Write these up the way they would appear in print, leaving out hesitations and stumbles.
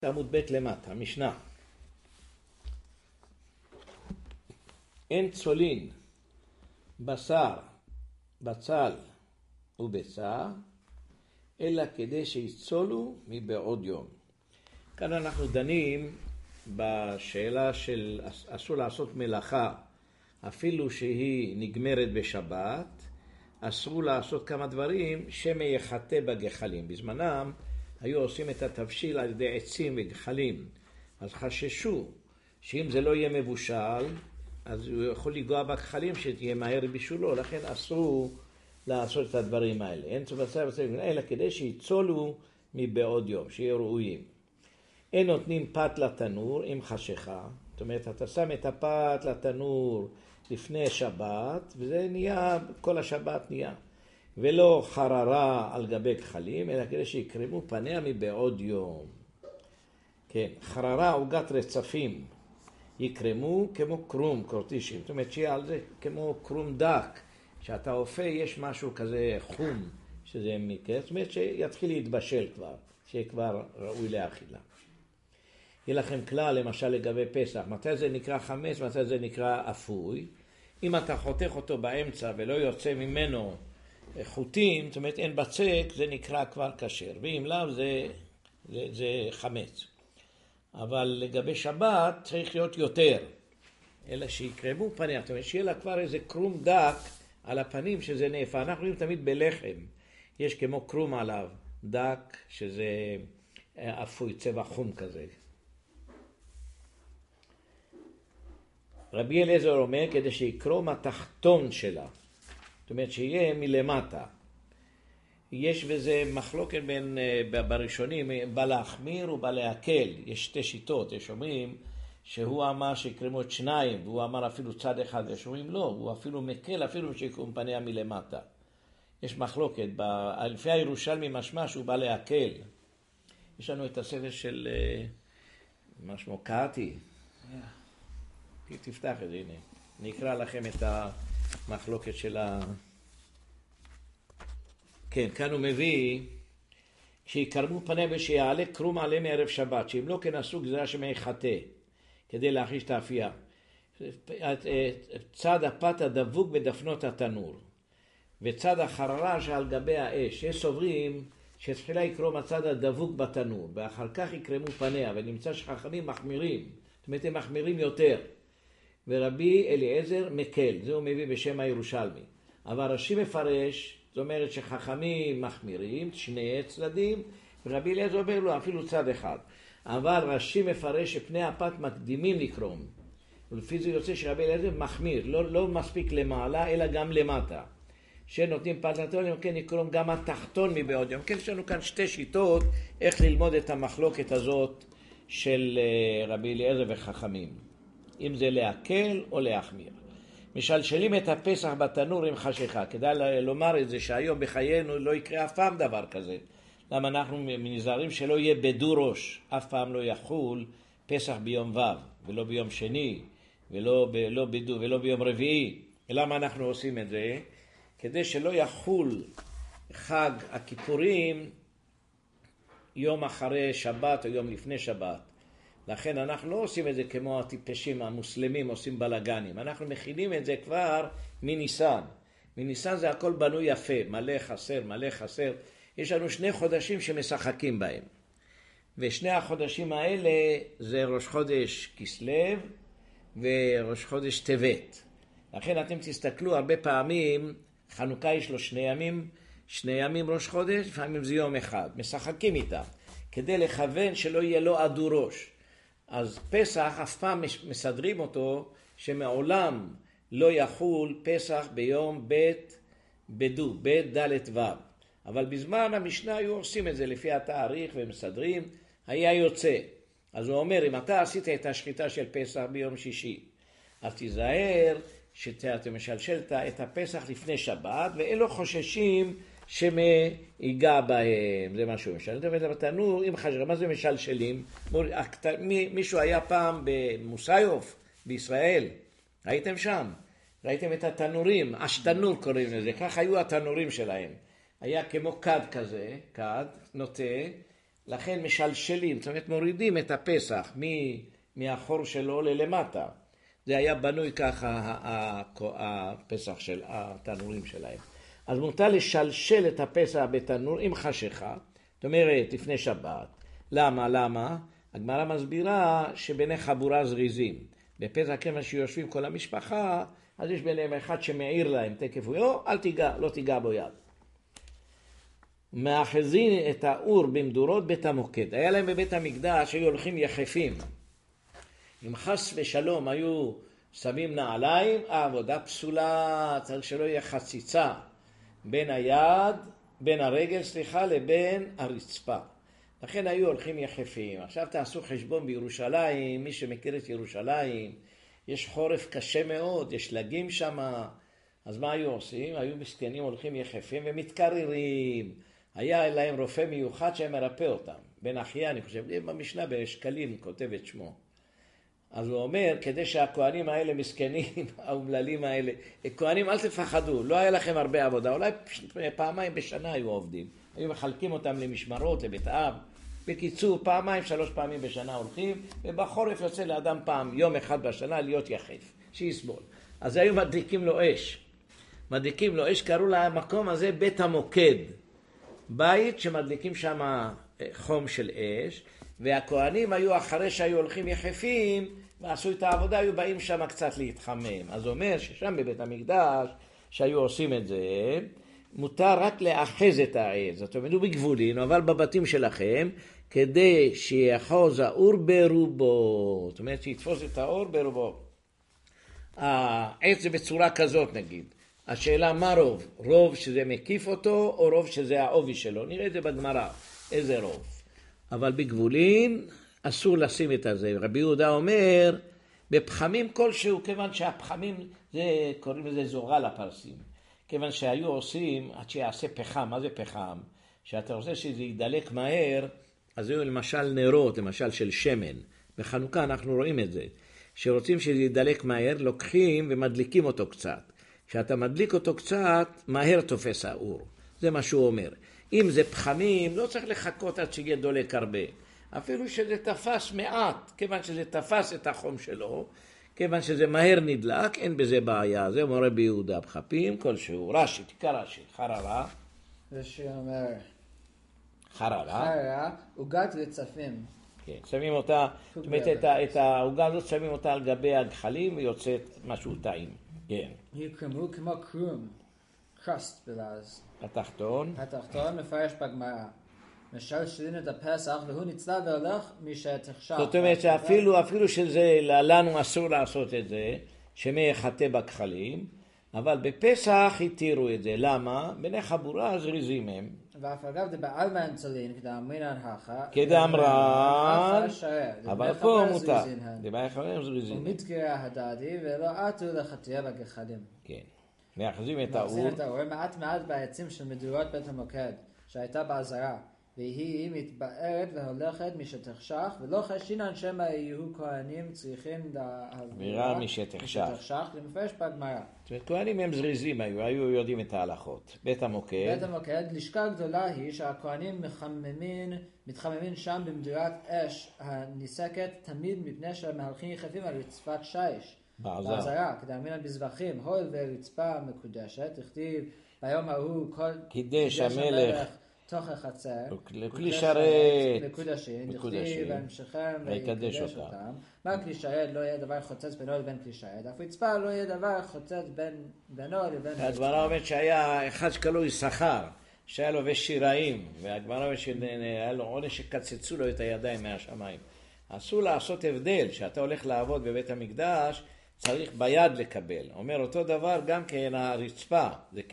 עמוד ב' למטה, משנה. אין צולין, בשר, בצל וביצה, אלא כדי שיצולו מבעוד יום. כאן אנחנו דנים בשאלה של אסור לעשות מלאכה, אפילו שהיא נגמרת בשבת, אסור לעשות כמה דברים שמייחטא בגחלים. בזמנם היו עושים את התבשיל על ידי עצים וגחלים, אז חששו שאם זה לא יהיה מבושל, אז הוא יכול לגוע בגחלים שתהיה מהר בישולו, לכן אסור לעשות את הדברים האלה. אין צבצה אלא כדי שיצולו מבעוד יום, שיהיו ראויים. אין נותנים פת לתנור עם חשיכה, זאת אומרת, אתה שם את הפת לתנור לפני שבת, וזה נהיה, כל השבת נהיה. ולא חררה על גבי גחלים, אלא כדי שיקרמו פניה מבעוד יום. כן, חררה עוגת רצפים, יקרמו כמו קרום, קורטישים. זאת אומרת שיהיה על זה כמו קרום דק, שאתה אופה יש משהו כזה חום, שזה מקרה, זאת אומרת שיתחיל להתבשל כבר, שיהיה כבר ראוי לאכילה. יהיה לכם כלל למשל לגבי פסח, מתי זה נקרא חמץ, מתי זה נקרא אפוי. אם אתה חותך אותו באמצע ולא יוצא ממנו חוטים, זאת אומרת אין בצק, זה נקרא כבר כשר, ואם לאו זה חמץ. אבל לגבי שבת צריך להיות יותר, אלא שיקרמו פניה, זאת אומרת שיהיה לה כבר איזה קרום דק על הפנים שזה נאפה. אנחנו רואים תמיד בלחם, יש כמו קרום עליו, דק שזה אפוי, צבע חום כזה. רבי אליעזר אומר כדי שיקרום התחתון שלה, זאת אומרת שיהיה מלמטה. יש בזה מחלוקת בין בראשונים, בא להחמיר ובא להקל. יש שתי שיטות, יש אומרים שהוא אמר שיקרמו את שניים, והוא אמר אפילו צד אחד, יש אומרים לא, הוא אפילו מקל, אפילו שיקרום פניה מלמטה. יש מחלוקת, לפי הירושלמי משמע שהוא בא להקל. יש לנו את הספר של משמו קאטי. תפתח את זה, הנה. נקרא לכם את המחלוקת של כן, כאן הוא מביא, שיקרמו פניה ושיעלה קרום עלה מערב שבת, שאם לא כן עשו גזירה שמייחטא, כדי להחיש את האפייה. צד הפת הדבוק בדפנות התנור, וצד החררה שעל גבי האש. יש סוברים שתחילה יקרום הצד הדבוק בתנור, ואחר כך יקרמו פניה, ונמצא שחכמים מחמירים, זאת אומרת הם מחמירים יותר. ורבי אליעזר מקל, זה הוא מביא בשם הירושלמי. אבל רש"י מפרש, זאת אומרת שחכמים מחמירים, שני צדדים, ורבי אליעזר אומר לו אפילו צד אחד. אבל רש"י מפרש שפני הפת מקדימים לקרום. ולפי זה יוצא שרבי אליעזר מחמיר, לא מספיק למעלה, אלא גם למטה. שנותנים פת לתנור, כן יקרום גם התחתון מבעוד יום. כן, יש לנו כאן שתי שיטות איך ללמוד את המחלוקת הזאת של רבי אליעזר וחכמים. אם זה להקל או להחמיר. משלשלים את הפסח בתנור עם חשיכה. כדאי לומר את זה שהיום בחיינו לא יקרה אף פעם דבר כזה. למה אנחנו נזהרים שלא יהיה בדו ראש. אף פעם לא יחול פסח ביום ו' ולא ביום שני ולא בדו ולא ביום רביעי. למה אנחנו עושים את זה? כדי שלא יחול חג הכיפורים יום אחרי שבת או יום לפני שבת. לכן אנחנו לא עושים את זה כמו הטיפשים המוסלמים עושים בלגנים. אנחנו מכינים את זה כבר מניסן. מניסן זה הכל בנוי יפה, מלא חסר, מלא חסר. יש לנו 2 חודשים שמשחקים בהם. ושני החודשים האלה זה ראש חודש כסלו וראש חודש טבת. לכן אתם תסתכלו הרבה פעמים, חנוכה יש לו 2 ימים ראש חודש, לפעמים זה יום אחד. משחקים איתם, כדי לכוון שלא יהיה לו עדו ראש. אז פסח אף פעם מסדרים אותו שמעולם לא יחול פסח ביום בדו, ד' ו'. אבל בזמן המשנה היו עושים את זה לפי התאריך ומסדרים, היה יוצא. אז הוא אומר, אם אתה עשית את השחיטה של פסח ביום שישי, אז תיזהר שאתה משלשלת את הפסח לפני שבת, ואלו חוששים שמייגע בהם, זה משהו משלשלים. בתנור עם חשיכה, מה זה משלשלים? מישהו היה פעם במוסיוף בישראל, ראיתם שם? ראיתם את התנורים, אשתנור קוראים לזה, כך היו התנורים שלהם. היה כמו כד כזה, כד, נוטה, לכן משלשלים, זאת אומרת מורידים את הפסח מהחור שלו ללמטה. זה היה בנוי ככה הפסח של התנורים שלהם. אז מותר לשלשל את הפסח בתנור עם חשיכה, זאת אומרת לפני שבת. למה? הגמרא מסבירה שביני חבורה זריזים. בפסח כיוון שיושבים כל המשפחה, אז יש ביניהם אחד שמעיר להם, תקף הוא, אל תיגע, לא תיגע בו יד. מאחזין את האור במדורות בית המוקד. היה להם בבית המקדש, היו הולכים יחפים. אם חס ושלום היו שמים נעליים, העבודה פסולה, צריך שלא יהיה חציצה בין הרגל, לבין הרצפה. לכן היו הולכים יחפים. עכשיו תעשו חשבון בירושלים, מי שמכיר את ירושלים, יש חורף קשה מאוד, יש לגים שם, אז מה היו עושים? היו מסכנים הולכים יחפים ומתקררים. היה להם רופא מיוחד שהיה מרפא אותם. בן אחיה, אני חושב, במשנה בשקלים כותב את שמו. אז הוא אומר, כדי שהכהנים האלה מסכנים, האומללים האלה, כהנים אל תפחדו, לא היה לכם הרבה עבודה, אולי פעמיים בשנה היו עובדים. היו מחלקים אותם למשמרות, לבית אב. בקיצור, פעמיים, 3 פעמים בשנה הולכים, ובחורף יוצא לאדם פעם, יום אחד בשנה, להיות יחף, שיסבול. אז היו מדליקים לו אש. מדליקים לו אש, קראו למקום הזה בית המוקד. בית שמדליקים שם חום של אש, והכהנים היו אחרי שהיו הולכים יחפים, ועשו את העבודה, היו באים שם קצת להתחמם. אז אומר ששם בבית המקדש, שהיו עושים את זה, מותר רק לאחז את העץ. זאת אומרת, הוא בגבולין, אבל בבתים שלכם, כדי שיחוז האור ברובו. זאת אומרת, שיתפוס את האור ברובו. העץ זה בצורה כזאת נגיד. השאלה מה רוב? רוב שזה מקיף אותו, או רוב שזה העובי שלו? נראה את זה בגמרא, איזה רוב. אבל בגבולין אסור לשים את זה. רבי יהודה אומר, בפחמים כלשהו, כיוון שהפחמים, זה, קוראים לזה זורל הפרסים. כיוון שהיו עושים, עד שיעשה פחם. מה זה פחם? שאתה רוצה שזה ידלק מהר, אז היו למשל נרות, למשל של שמן. בחנוכה אנחנו רואים את זה. שרוצים שזה ידלק מהר, לוקחים ומדליקים אותו קצת. כשאתה מדליק אותו קצת, מהר תופס האור. זה מה שהוא אומר. אם זה פחמים, לא צריך לחכות עד שיהיה דולק הרבה. אפילו שזה תפס מעט, כיוון שזה תפס את החום שלו, כיוון שזה מהר נדלק, אין בזה בעיה. זה אומר רבי יהודה, פחפים כלשהו. רש"י, תקרא רש"י, חררה. רש"י אומר, חררה. עוגת רצפים. כן, שמים אותה, זאת אומרת, את העוגה הזאת שמים אותה על גבי הגחלים, ויוצאת משהו טעים. כן. היא קרמו כמו קרום, קרסט בלעז. התחתון. התחתון מפרש בגמרא. משלשלים את הפסח והוא נצלה והולך משתחשך. זאת אומרת שאפילו שזה, לנו אסור לעשות את זה, שמי יחטא בכחלים, אבל בפסח התירו את זה. למה? בני חבורה זריזים הם. ואף אגב דבעלמא אמצלין כדאמרינן הכה. כדאמרן, אבל פה מותר. דבעי חברים זריזים. ומתקרא הדדי ולא עטו לחטא בגחלים. כן. מאחזים את האור. מאחזים את האור מעט בעצים של מדורות בית המוקד, שהייתה בעזרה. והיא מתבארת והולכת משתחשך, ולא חשינן שמא יהיו כהנים צריכים להעבירה משתחשך. זה מפרש בגמרא. כהנים הם זריזים היו יודעים את ההלכות. בית המוקד. בית המוקד, לשכה גדולה היא שהכהנים מתחממים שם במדורת אש הניסקת תמיד מפני שהמהלכים יחפים על רצפת שיש. בעזרה, כדאמרינן בזבחים, הואיל ורצפה מקודשת, הכתיב ביום ההוא קידש המלך תוך החצר, לכלי שרת, מקודשים, דכתיב בהמשכם ויקדש אותם. מה כלי שרת לא יהיה דבר חוצץ בינו לבין כלי שרת, אף רצפה לא יהיה דבר חוצץ בינו לבין רצפה. הגמרא אומרת שהיה אחד שקלו יששכר, שהיה לו ושיראים, והגמרא אומרת שהיה לו עונש שקצצו לו את הידיים מהשמיים. אסור לעשות הבדל, שאתה הולך לעבוד בבית המקדש, צריך ביד לקבל. אומר אותו דבר גם כן הרצפה,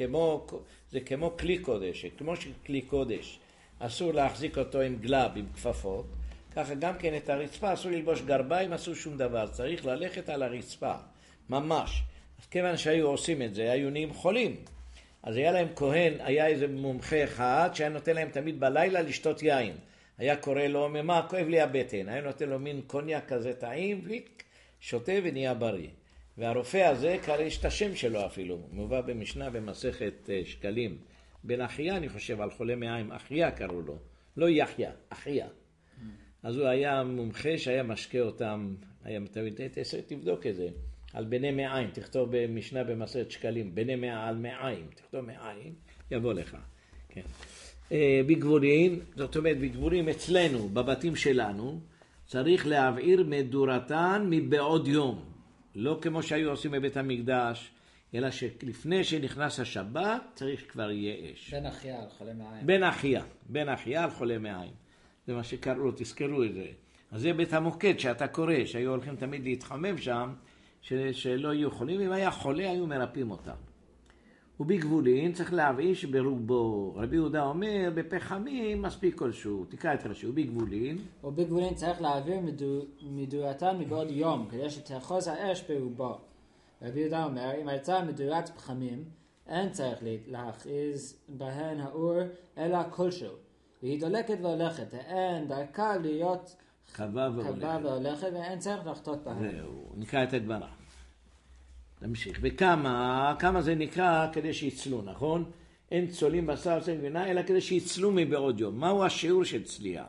זה כמו כלי קודש, כמו שכלי קודש אסור להחזיק אותו עם גלב, עם כפפות, ככה גם כן את הרצפה אסור ללבוש גרביים, אסור שום דבר, צריך ללכת על הרצפה, ממש. אז כיוון שהיו עושים את זה, היו נהיים חולים. אז היה להם כהן, היה איזה מומחה אחד שהיה נותן להם תמיד בלילה לשתות יין. היה קורא לו, מה, כואב לי הבטן, היה נותן לו מין קוניאק כזה טעים, שותה ונהיה בריא. והרופא הזה, קרא יש את השם שלו אפילו, מובא במשנה במסכת שקלים. בן אחיה, אני חושב, על חולה מעיים, אחיה קראו לו. לא יחיה, אחיה. אז הוא היה מומחה שהיה משקה אותם, היה תמיד, תבדוק את זה, על בני מעיים, תכתוב במשנה במסכת שקלים, בני מעל מעיים, תכתוב מעיים, יבוא לך. כן. בגבולים, זאת אומרת, בגבולים אצלנו, בבתים שלנו, צריך להבעיר מדורתן מבעוד יום. לא כמו שהיו עושים בבית המקדש, אלא שלפני שנכנס השבת צריך כבר יהיה אש. בן אחיה על חולה מעיים. בן אחיה על חולה מעיים. זה מה שקראו, תזכרו את זה. אז זה בית המוקד שאתה קורא, שהיו הולכים תמיד להתחמם שם, שלא יהיו חולים. אם היה חולה, היו מרפאים אותם. ובגבולין צריך להבעיר שברובו. רבי יהודה אומר, בפחמים מספיק כלשהו. תקרא את רש"י, ובגבולין צריך להעביר מדורתן מבעוד יום, כדי שתאחוז האש ברובו. רבי יהודה אומר, אם הייתה מדורת פחמים, אין צריך להכריז בהן האור אלא כלשהו. והיא דולקת והולכת, אין דרכה להיות קבע והולכת, ואין צריך לחטות בהן. זהו, נקרא את הגמרא. נמשיך. וכמה זה נקרא כדי שיצלו, נכון? אין צולים בשר גבינה, אלא כדי שיצלו מבעוד יום. מהו השיעור של צלייה?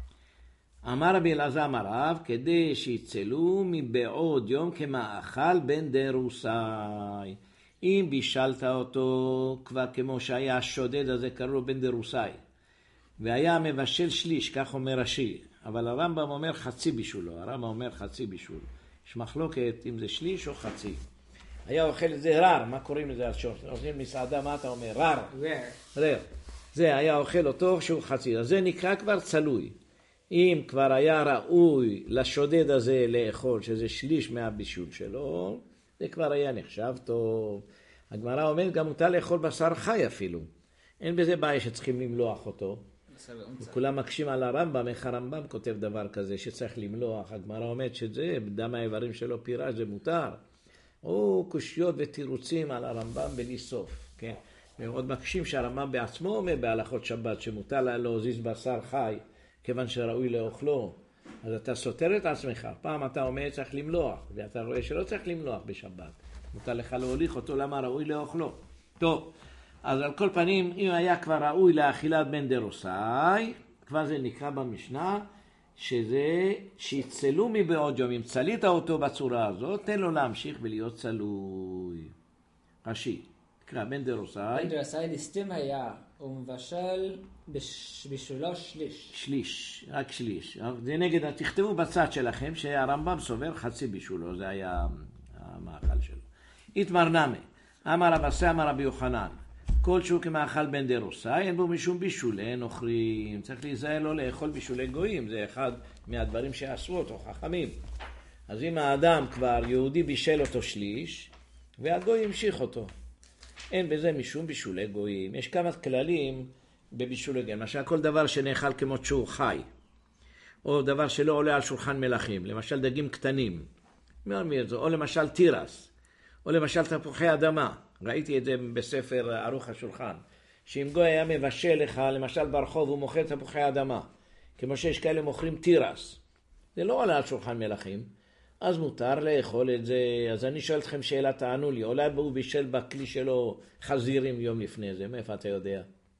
אמר רבי אלעזר אמר רב, כדי שיצלו מבעוד יום כמאכל בן דרוסאי. אם בישלת אותו כבר כמו שהיה השודד הזה, קראו לו בן דרוסאי. והיה מבשל שליש, כך אומר רש"י. אבל הרמב"ם אומר חצי בישולו. הרמב"ם אומר חצי בישול. יש מחלוקת אם זה שליש או חצי. היה אוכל את זה רר, מה קוראים לזה? אוכלים מסעדה, מה אתה אומר? רר. זה היה אוכל אותו שהוא חצי. אז זה נקרא כבר צלוי. אם כבר היה ראוי לשודד הזה לאכול, שזה שליש מהבישול שלו, זה כבר היה נחשב טוב. הגמרא אומרת, גם מותר לאכול בשר חי אפילו. אין בזה בעיה שצריכים למלוח אותו. וכולם מקשים על הרמב"ם, איך הרמב"ם כותב דבר כזה שצריך למלוח. הגמרא אומרת שזה, דם האיברים שלו פירש, זה מותר. או קושיות ותירוצים על הרמב"ם בלי סוף. כן? ועוד מקשים שהרמב"ם בעצמו אומר בהלכות שבת, שמותר להזיז בשר חי, כיוון שראוי לאוכלו. אז אתה סותר את עצמך. פעם אתה אומר צריך למלוח, ואתה רואה שלא צריך למלוח בשבת. מותר לך להוליך אותו, למה ראוי לאוכלו. טוב, אז על כל פנים, אם היה כבר ראוי לאכילת בן דרוסאי, כבר זה נקרא במשנה, שזה שיצלו מבעוד יום. אם צלית אותו בצורה הזאת, תן לו להמשיך ולהיות צלוי. רש"י, תקרא בן דרוסאי. בן דרוסאי ליסטים היה, הוא מבשל בשולו שליש. שליש, רק שליש. זה נגד, תכתבו בצד שלכם שהרמב"ם סובר חצי בשולו, זה היה המאכל שלו. איתמר נמי, אמר רב עשה, אמר רבי יוחנן, כלשהו כמאכל בן דרוסאי, אין בו משום בישול, אין אוכלים. צריך להיזהר לא לאכול בישולי גויים, זה אחד מהדברים שעשו אותו, חכמים. אז אם האדם כבר יהודי בישל אותו שליש, והגוי המשיך אותו. אין בזה משום בישולי גויים. יש כמה כללים בבישולי גויים. למשל, כל דבר שנאכל כמו שהוא חי, או דבר שלא עולה על שולחן מלכים, למשל דגים קטנים, או למשל תירס, או למשל תפוחי אדמה. ראיתי את זה בספר ערוך השולחן, שאם גוי היה מבשל לך, למשל ברחוב, הוא מוכר תפוחי אדמה, כמו שיש כאלה מוכרים תירס, זה לא עולה על שולחן מלכים, אז מותר לאכול את זה. אז אני שואל אתכם שאלה, תענו לי, אולי הוא בישל בכלי שלו חזירים יום לפני זה, מאיפה אתה יודע?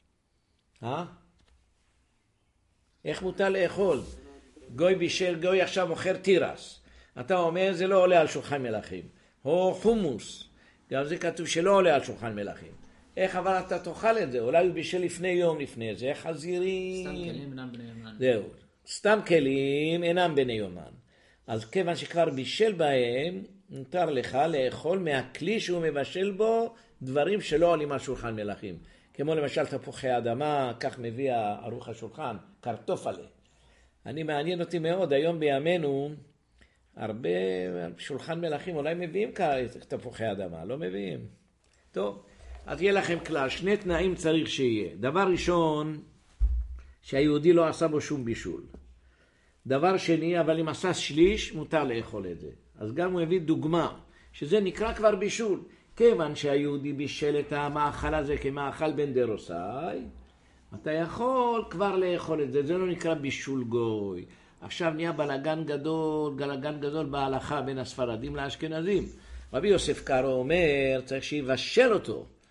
איך מותר לאכול? גוי בישל, גוי עכשיו מוכר תירס, אתה אומר זה לא עולה על שולחן מלכים, או חומוס, גם זה כתוב שלא עולה על שולחן מלכים. איך אבל אתה תאכל את זה? אולי הוא בישל לפני יום לפני זה, חזירים. סתם כלים אינם בני יומן. זהו, סתם כלים אינם בני יומן. אז כיוון שכבר בישל בהם, נותר לך לאכול מהכלי שהוא מבשל בו דברים שלא עולים על שולחן מלכים. כמו למשל תפוחי אדמה, כך מביא ערוך השולחן, קרטופלה. אני מעניין אותי מאוד, היום בימינו, הרבה שולחן מלכים אולי מביאים תפוחי אדמה, לא מביאים. טוב, אז יהיה לכם כלל, שני תנאים צריך שיהיה. דבר ראשון, שהיהודי לא עשה בו שום בישול. דבר שני, אבל אם עשה שליש, מותר לאכול את זה. אז גם הוא הביא דוגמה, שזה נקרא כבר בישול. כיוון שהיהודי בישל את המאכל הזה כמאכל בן דרוסאי, אתה יכול כבר לאכול את זה, זה לא נקרא בישול גוי. עכשיו נהיה בלגן גדול בהלכה בין הספרדים לאשכנזים. רבי יוסף קארו אומר, צריך שיבשל אותו.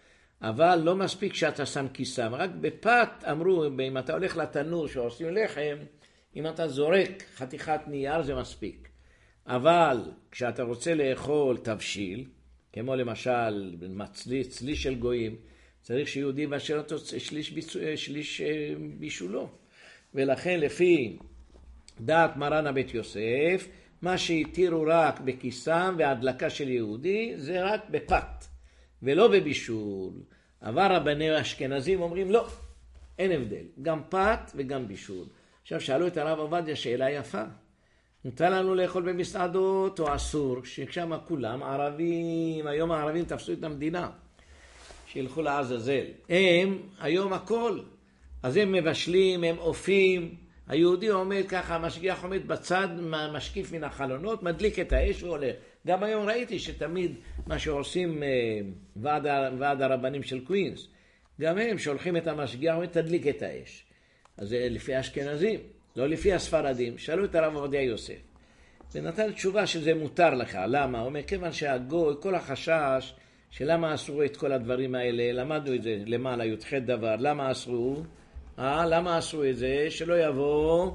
אבל לא מספיק שאתה שם כיסם. רק בפת אמרו, אם אתה הולך לתנור שעושים לחם, אם אתה זורק חתיכת נייר זה מספיק. אבל כשאתה רוצה לאכול תבשיל, כמו למשל צלי של גויים, צריך שיהודי באשר אותו שליש בישולו. ולכן לפי דעת מרן הבית יוסף, מה שהתירו רק בכיסם והדלקה של יהודי זה רק בפת ולא בבישול. אבל רבני האשכנזים אומרים לא, אין הבדל, גם פת וגם בישול. עכשיו שאלו את הרב עובדיה שאלה יפה, מותר לנו לאכול במסעדות או אסור? ששם כולם ערבים, היום הערבים תפסו את המדינה, שילכו לעזאזל. הם היום הכל, אז הם מבשלים, הם אופים. היהודי עומד ככה, המשגיח עומד בצד, משקיף מן החלונות, מדליק את האש והולך. גם היום ראיתי שתמיד מה שעושים ועד הרבנים של קווינס, גם הם שולחים את המשגיח ותדליק את האש. אז זה לפי האשכנזים, לא לפי הספרדים. שאלו את הרב עובדיה יוסף ונתן תשובה שזה מותר לך. למה? הוא אומר, כיוון שהגוי, כל החשש שלמה אסרו את כל הדברים האלה, למדנו את זה למעלה י"ח דבר, למה אסרו? למה אסרו את זה? שלא יבוא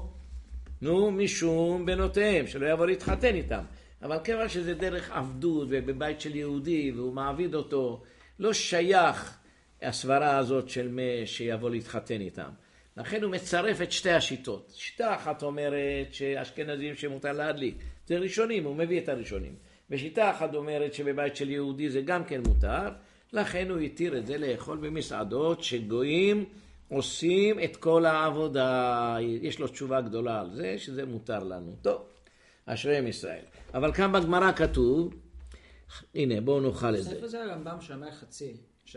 משום בנותיהם, שלא יבוא להתחתן איתם. אבל כיוון שזה דרך עבדות ובבית של יהודי והוא מעביד אותו, לא שייך הסברה הזאת של מי שיבוא להתחתן איתם. לכן הוא מצרף את שתי השיטות. שיטה אחת אומרת שאשכנזים שמותר להדליק, זה ראשונים, הוא מביא את הראשונים. ושיטה אחת אומרת שבבית של יהודי זה גם כן מותר, לכן הוא התיר את זה לאכול במסעדות שגויים עושים את כל העבודה. יש לו תשובה גדולה על זה, שזה מותר לנו. טוב, אשריהם ישראל. אבל כאן בגמרא כתוב, הנה בואו נאכל את זה. ספר זה הרמב"ם שאומר חצי,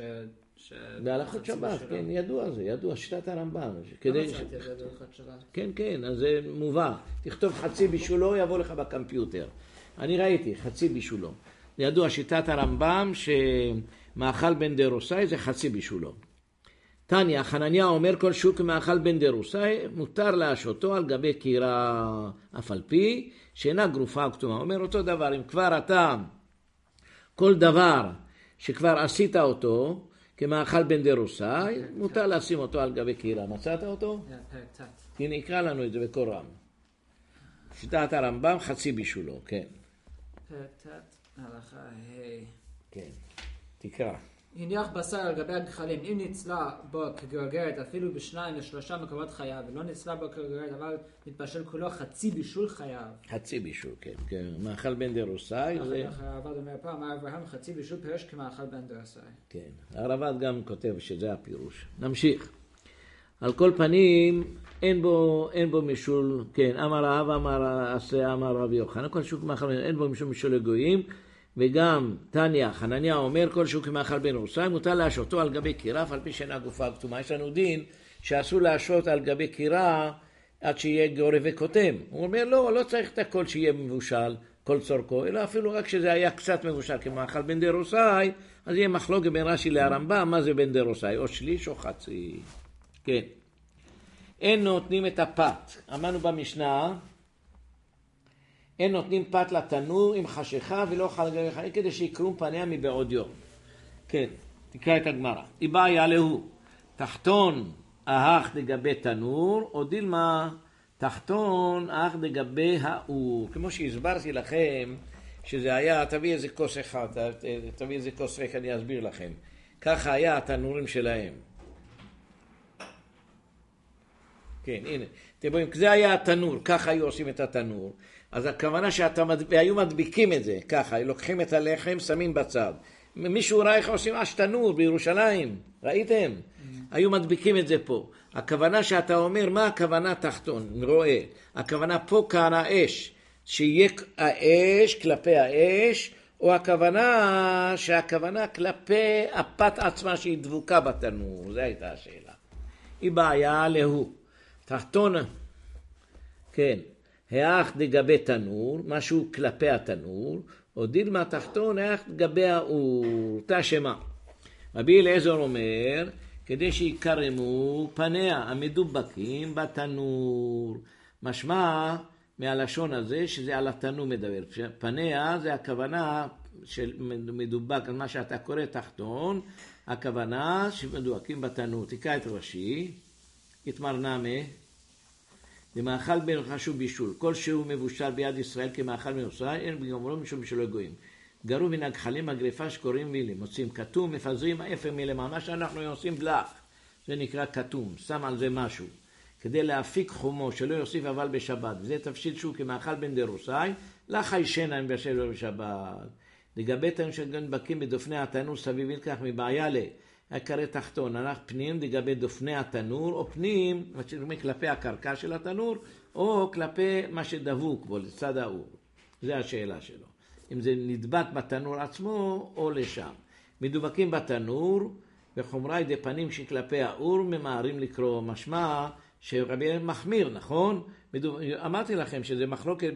בהלכות שבת, כן, ידוע זה, ידוע, שיטת הרמב"ם. לא מצאתי את זה בהלכות שבת. כן, כן, אז זה מובא. תכתוב חצי בישולו, יבוא לך בקמפיוטר. אני ראיתי, חצי בישולו. ידוע, שיטת הרמב"ם שמאכל בן דרוסאי זה חצי בישולו. תניא, חנניה אומר כל שוק מאכל בן דרוסאי, מותר להשותו על גבי קירה אף על פי, שאינה גרופה או כתומה. אומר אותו דבר, אם כבר אתה, כל דבר שכבר עשית אותו, כמאכל בן דרוסאי, מותר לשים אותו על גבי קירה. מצאת אותו? הנה, יקרא לנו את זה בקול רם. שיטת הרמב"ם, חצי בישולו, כן. פרק הלכה ה'. כן, תקרא. הניח בשר על גבי הגחלים, אם נצלה בו כגרגרת אפילו בשניים ושלושה מקומות חייב, ולא נצלה בו כגרגרת אבל מתבשל כולו, חצי בישול חייב. חצי בישול, כן. מאכל בן דרוסאי זה... הרב"ד אומר פעם, אברהם חצי בישול פירוש כמאכל בן דרוסאי. כן, הרב"ד גם כותב שזה הפירוש. נמשיך. על כל פנים, אין בו משול, כן, אמר האב, אמר עשה, אמר רבי יוחנן, כל שוק מאכל, אין בו משום משול לגויים, וגם תניא, חנניה אומר כל שוק מאכל בן דרוסאי, מותר להשותו על גבי קירה, על פי שאינה גופה כתומה. יש לנו דין שאסור להשות על גבי קירה עד שיהיה גורא וקוטם. הוא אומר לא צריך את הכל שיהיה מבושל, כל צורכו, אלא אפילו רק שזה היה קצת מבושל כמאכל בן דרוסאי, אז יהיה מחלוקת בין רש"י לרמב"ם, מה זה בן דרוסאי, או שליש או חצי. כן. אין נותנים את הפת. אמרנו במשנה, אין נותנים פת לתנור עם חשיכה ולא חלגה כדי שיקרום פניה מבעוד יום. כן, תקרא את הגמרא. איבא יעלהו, תחתון האח דגבי תנור, או דילמה תחתון האח דגבי האור. כמו שהסברתי לכם, שזה היה, תביא איזה כוס אחד, תביא איזה כוס ריק, אני אסביר לכם. ככה היה התנורים שלהם. כן, הנה. אתם רואים, זה היה התנור, ככה היו עושים את התנור. אז הכוונה שהיו מדביקים את זה, ככה, לוקחים את הלחם, שמים בצד. מישהו ראה איך עושים תנור בירושלים, ראיתם? היו מדביקים את זה פה. הכוונה שאתה אומר, מה הכוונה תחתון? רואה. הכוונה פה כאן האש, שיהיה האש כלפי האש, או הכוונה שהכוונה כלפי הפת עצמה שהיא דבוקה בתנור. זו הייתה השאלה. היא בעיה להוא. תחתון, כן, האח דגבי תנור, משהו כלפי התנור, או דילמה תחתון האח דגבי האור, תשמה. רבי אליעזר אומר, כדי שיקרמו פניה המדובקים בתנור. משמע מהלשון הזה שזה על התנור מדבר. פניה זה הכוונה שמדובק על מה שאתה קורא תחתון, הכוונה שמדויקים בתנור. תקרא את רש"י, התמר נמה, למאכל בין חשוב בישול, כל שהוא מבושל ביד ישראל כמאכל מיוחד, אין בגמרו משום שלא גויים. גרו מן הגחלים הגריפה שקוראים וילים, מוצאים כתום, מפזרים האפר מלמעלה, מה שאנחנו עושים בלח, זה נקרא כתום, שם על זה משהו, כדי להפיק חומו, שלא יוסיף אבל בשבת, זה תפשיל שהוא כמאכל בין דרוסאי, לך הישנה אם בשל בשבת. לגבי תנור שגן בקים בדופני התנור סביב ילקח מבעיה להקרא תחתון, הלך פנים לגבי דופני התנור, או פנים, מה שדומה כלפי הקרקע של התנור, או כלפי מה שדבוק בו, לצד האור. זה השאלה שלו. אם זה נדבק בתנור עצמו, או לשם. מדובקים בתנור, בחומרה ידי פנים שכלפי האור, ממהרים לקרוא משמע, שרבי מחמיר, נכון? אמרתי לכם שזה מחלוקת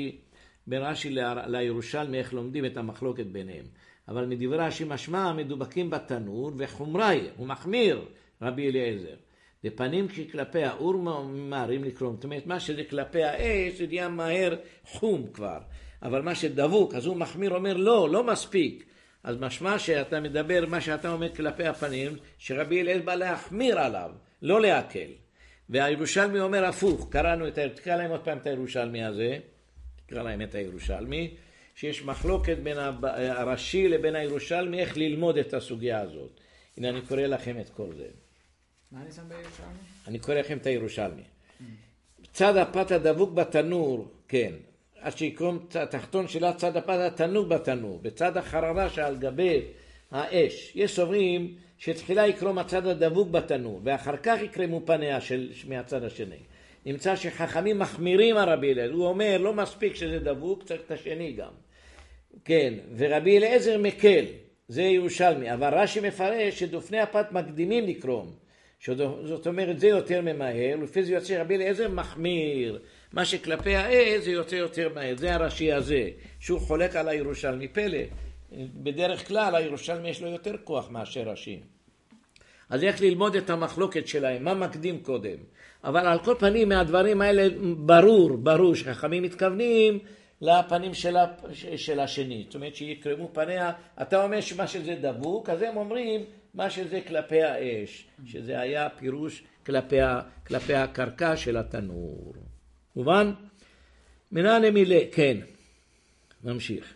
בין רש"י לירושלמי, איך לומדים את המחלוקת ביניהם. אבל מדברי רש"י משמע, מדובקים בתנור, וחומראי, הוא מחמיר, רבי אליעזר. בפנים שכלפי האור ממהרים לקרוא. זאת אומרת, מה שזה כלפי האש, זה נהיה מהר חום כבר. אבל מה שדבוק, אז הוא מחמיר, אומר, לא מספיק. אז משמע שאתה מדבר, מה שאתה אומר כלפי הפנים, שרבי אליעזר בא להחמיר עליו, לא להקל. והירושלמי אומר הפוך, תקרא להם עוד פעם את הירושלמי הזה, תקרא להם את הירושלמי, שיש מחלוקת בין הרש"י לבין הירושלמי, איך ללמוד את הסוגיה הזאת. הנה אני קורא לכם את כל זה. מה אני שם בירושלמי? אני קורא לכם את הירושלמי. צד הפת הדבוק בתנור, כן, עד שיקרום התחתון שלה צד הפת התנור בתנור, בצד החררה שעל גבי האש. יש סוברים שתחילה יקרום הצד הדבוק בתנור, ואחר כך יקרמו פניה מהצד השני. נמצא שחכמים מחמירים הרבי אליעזר, הוא אומר לא מספיק שזה דבוק, צריך את השני גם. כן, ורבי אליעזר מקל, זה ירושלמי, אבל רש"י מפרש שדופני הפת מקדימים לקרום, זאת אומרת זה יותר ממהר, לפי זה יוצא רבי אליעזר מחמיר, מה שכלפי האש זה יוצא יותר מהר, זה הרש"י הזה, שהוא חולק על הירושלמי. פלא, בדרך כלל הירושלמי יש לו יותר כוח מאשר רש"י. אז איך ללמוד את המחלוקת שלהם, מה מקדים קודם? אבל על כל פנים מהדברים האלה ברור שחכמים מתכוונים לפנים של השני. זאת אומרת שיקרמו פניה, אתה אומר שמה שזה דבוק, אז הם אומרים מה שזה כלפי האש, שזה היה פירוש כלפי הקרקע של התנור. מובן? מנה למילה, כן. נמשיך.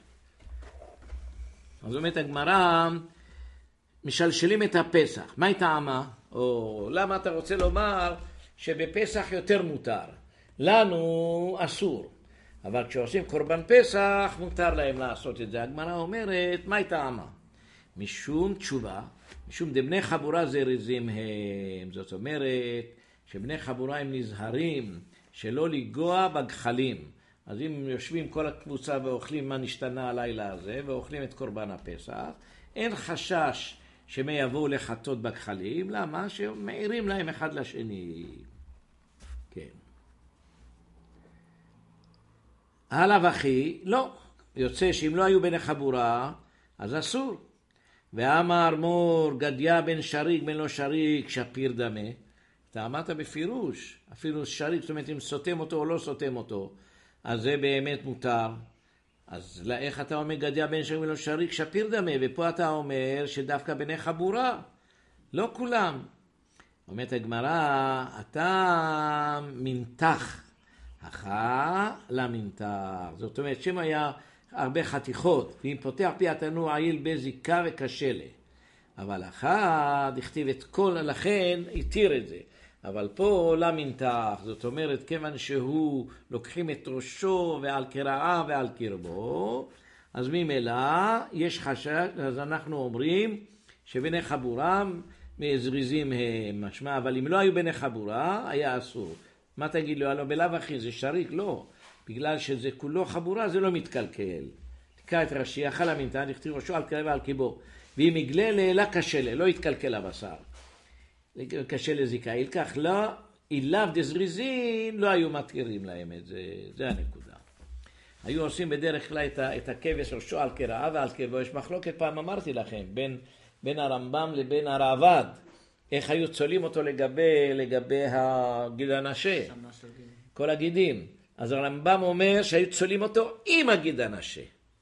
אז אומרת הגמרא, משלשלים את הפסח. מה היא טעמה? או למה אתה רוצה לומר שבפסח יותר מותר? לנו אסור. אבל כשעושים קורבן פסח, מותר להם לעשות את זה. הגמרא אומרת, מה היא טעמה? משום תשובה, משום דבני חבורה זריזים הם. זאת אומרת, שבני חבורה הם נזהרים שלא לגוע בגחלים. אז אם יושבים כל הקבוצה ואוכלים מה נשתנה הלילה הזה, ואוכלים את קורבן הפסח, אין חשש שמי יבואו לחטות בגחלים. למה? שמעירים להם אחד לשני. כן. הלאה וכי, לא. יוצא שאם לא היו בני חבורה, אז אסור. ואמר מור גדיה בן שריק בן לא שריק שפיר דמה. אתה אמרת בפירוש, אפילו שריק, זאת אומרת אם סותם אותו או לא סותם אותו, אז זה באמת מותר. אז איך אתה אומר גדיה בן שריק בן לא שריק שפיר דמה, ופה אתה אומר שדווקא בני חבורה, לא כולם. אומרת הגמרא, אתה מנתח, למנתח. זאת אומרת שם היה הרבה חתיכות, ואם פותח פי התנור עיל בזיקה וקשלה. אבל אחד הכתיב את כל, לכן התיר את זה. אבל פה למנתח, זאת אומרת כיוון שהוא לוקחים את ראשו ועל קרעה ועל קרבו, אז ממילא יש חשש, אז אנחנו אומרים שבני חבורה מזריזים הם משמע, אבל אם לא היו בני חבורה היה אסור. מה תגיד לו? הלא בלאו הכי זה שריק? לא. בגלל שזה כולו חבורה זה לא מתקלקל. תקרא את רש"י, אכל המנתח, הכתיב ראשו על קרבו ועל קרבו. ואם יגלה לעילה קשה, לא יתקלקל הבשר. קשה לזיקה. ילקח לא, אילב דזריזין, לא היו מתירים להם את זה. זה הנקודה. היו עושים בדרך כלל את הכבש ראשו על קרעה ועל קרבו. יש מחלוקת פעם אמרתי לכם, בין הרמב"ם לבין הרעב"ד. איך היו צולים אותו לגבי הגיד הנשה. כל הגידים. אז הרמב"ם אומר שהיו צולים אותו עם הגיד הנשה.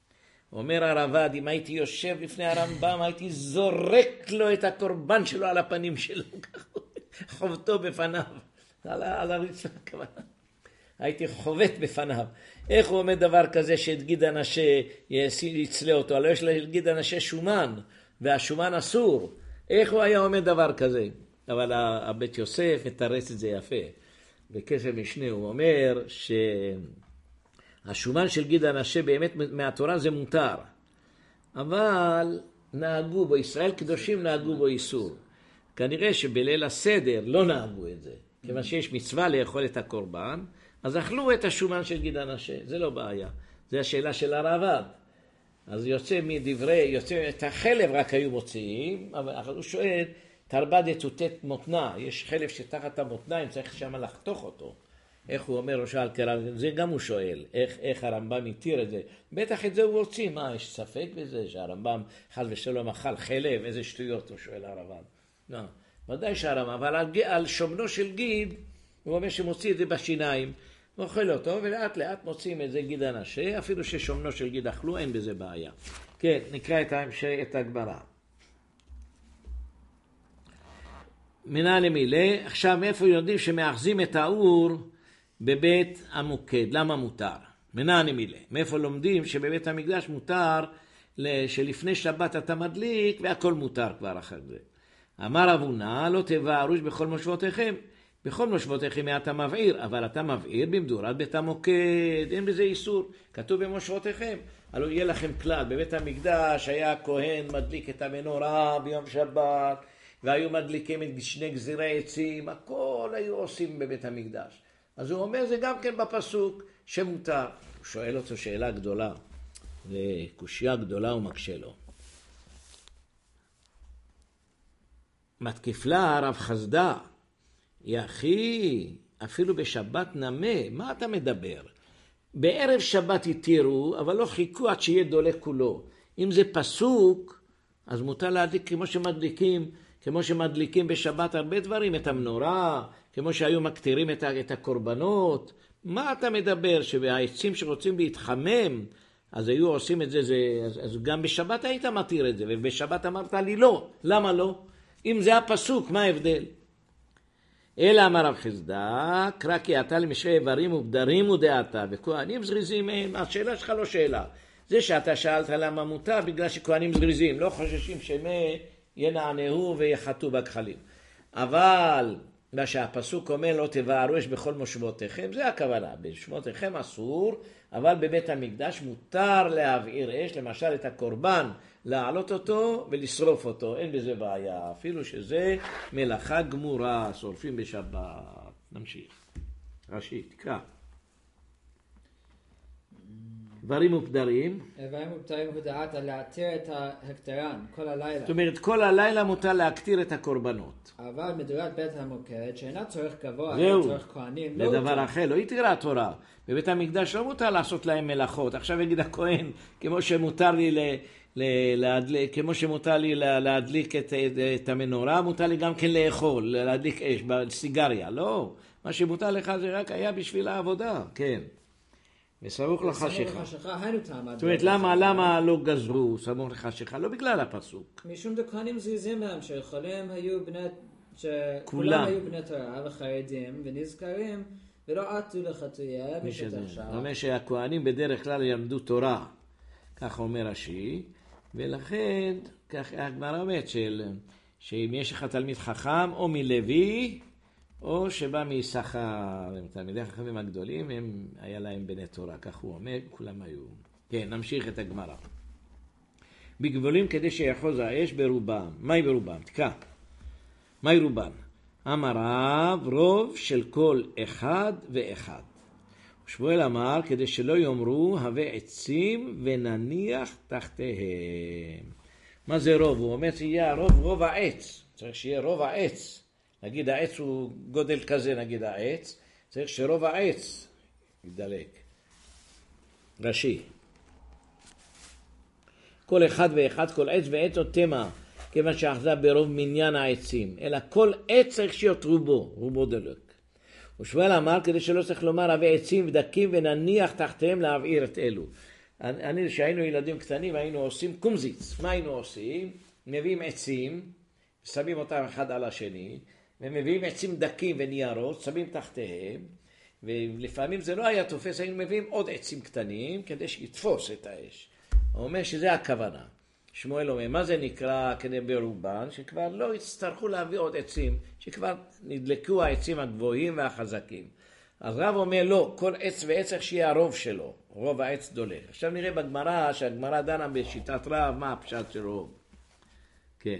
אומר הרב"ד, אם הייתי יושב לפני הרמב"ם, הייתי זורק לו את הקורבן שלו על הפנים שלו, חובטו בפניו, על הריצה כמובן. הייתי חובט בפניו. איך הוא אומר דבר כזה שאת גיד הנשה יצלה אותו? הלוא יש לגיד הנשה שומן, והשומן אסור. איך הוא היה אומר דבר כזה? אבל הבית יוסף מתרץ את זה יפה. בכסף משנה הוא אומר שהשומן של גיד הנשה באמת מהתורה זה מותר. אבל נהגו בו, ישראל קדושים נהגו בו איסור. כנראה שבליל הסדר לא נהגו את זה. כיוון שיש מצווה לאכול את הקורבן, אז אכלו את השומן של גיד הנשה. זה לא בעיה. זה השאלה של הרב"ד. אז יוצא את החלב רק היו מוציאים, אבל הוא שואל, תרבד יתותת מותנה, יש חלב שתחת המותניים, צריך שם לחתוך אותו. איך הוא אומר, זה גם הוא שואל, איך הרמב"ם יתיר את זה. בטח את זה הוא הוציא, מה, יש ספק בזה שהרמב"ם חס ושלום אכל חלב, איזה שטויות הוא שואל הרמב"ם. לא, ודאי שהרמב"ם, אבל על שומנו של גיד, הוא אומר שמוציא את זה בשיניים, הוא אוכל אותו ולאט לאט מוצאים את זה גיד הנשה, אפילו ששומנו של גיד אכלו, אין בזה בעיה. כן, נקרא את הגמרא. מנה למילה, עכשיו מאיפה יודעים שמאחזים את האור בבית המוקד, למה מותר? מנה למילה, מאיפה לומדים שבבית המקדש מותר שלפני שבת אתה מדליק והכל מותר כבר אחר זה. אמר אבונה, לא תבערוש בכל מושבותיכם, בכל מושבותיכם אתה מבעיר, אבל אתה מבעיר במדורת בית המוקד, אין בזה איסור, כתוב במושבותיכם. הלוא יהיה לכם כלל, בבית המקדש היה הכהן מדליק את המנורה ביום שבת, והיו מדליקים את שני גזירי עצים, הכל היו עושים בבית המקדש. אז הוא אומר, זה גם כן בפסוק שמותר. הוא שואל אותו שאלה גדולה, קושיה גדולה ומקשה לו. מתקיף לה רב חסדה, יחי, אפילו בשבת נמה, מה אתה מדבר? בערב שבת התירו, אבל לא חיכו עד שיהיה דולק כולו. אם זה פסוק, אז מותר להדליק כמו שמדליקים בשבת הרבה דברים, את המנורה, כמו שהיו מקטירים את הקורבנות. מה אתה מדבר? שהעצים שרוצים להתחמם, אז היו עושים את זה, אז גם בשבת היית מתיר את זה, ובשבת אמרת לי לא. למה לא? אם זה הפסוק, מה ההבדל? אלא אמר רב חסדה, קרא כי אתה למשרי איברים ובדרים ודעתה, וכהנים זריזים הם. השאלה שלך לא שאלה. זה שאתה שאלת למה מותר, בגלל שכהנים זריזים, לא חוששים שמה ינענעו ויחתו בכחלים. אבל מה שהפסוק אומר, לא תבערוש בכל מושבותיכם, זה הכוונה. בשמותיכם אסור, אבל בבית המקדש מותר להבעיר אש, למשל את הקורבן, להעלות אותו ולשרוף אותו, אין בזה בעיה, אפילו שזה מלאכה גמורה, שורפים בשבת. נמשיך. רש"י, תקרא. דברים ופדרים. דברים ופדרים ודעת להתיר את ההקטרן כל הלילה. זאת אומרת, כל הלילה מותר להקטיר את הקורבנות. אבל מדורת בית המוקד, שאינה צורך גבוה, זהו. צורך כהנים. זה דבר אחר, לא התירה התורה. בבית המקדש לא מותר לעשות להם מלאכות. עכשיו יגיד הכהן, כמו שמותר לי להדליק את המנורה, מותר לי גם כן לאכול, להדליק אש בסיגריה. לא, מה שמותר לך זה רק היה בשביל העבודה, כן. וסמוך לחשיכה. זאת אומרת, למה לא גזרו סמוך לחשיכה? לא בגלל הפסוק. משום דכהנים זריזים הם, שכולם היו בני תורה וחרדים ונזכרים, ולא עטו לחטויה בשטח שעה. זאת אומרת שהכהנים בדרך כלל ילמדו תורה, כך אומר רש"י, ולכן, כך הגמרא אומרת שאם יש לך תלמיד חכם או מלוי, או שבא מיששכר, תלמידי החכמים הגדולים, היה להם בני תורה, כך הוא אומר, כולם היו. כן, נמשיך את הגמרא. בגבולים כדי שיחוז האש ברובם. מהי ברובם? תקע. מהי רובם? אמר רב, רוב של כל אחד ואחד. שמואל אמר, כדי שלא יאמרו, הווה עצים ונניח תחתיהם. מה זה רוב? הוא אומר שיהיה רוב העץ. צריך שיהיה רוב העץ. נגיד העץ הוא גודל כזה, נגיד העץ, צריך שרוב העץ ידלק. רש"י. כל אחד ואחד, כל עץ ועץ או תמה, כיוון שאחזה ברוב מניין העצים, אלא כל עץ צריך להיות רובו דלק. ושמואל אמר, כדי שלא צריך לומר, הווה עצים ודקים ונניח תחתיהם להבעיר את אלו. כשהיינו ילדים קטנים היינו עושים קומזיץ. מה היינו עושים? מביאים עצים, שמים אותם אחד על השני, ומביאים עצים דקים וניירות, שמים תחתיהם, ולפעמים זה לא היה תופס, היינו מביאים עוד עצים קטנים כדי שיתפוס את האש. הוא אומר שזה הכוונה. שמואל אומר, מה זה נקרא כדי ברובן? שכבר לא יצטרכו להביא עוד עצים, שכבר נדלקו העצים הגבוהים והחזקים. אז רב אומר, לא, כל עץ ועץ צריך שיהיה הרוב שלו, רוב העץ דולק. עכשיו נראה בגמרא, שהגמרא דנה בשיטת רב, מה הפשט של רוב. כן.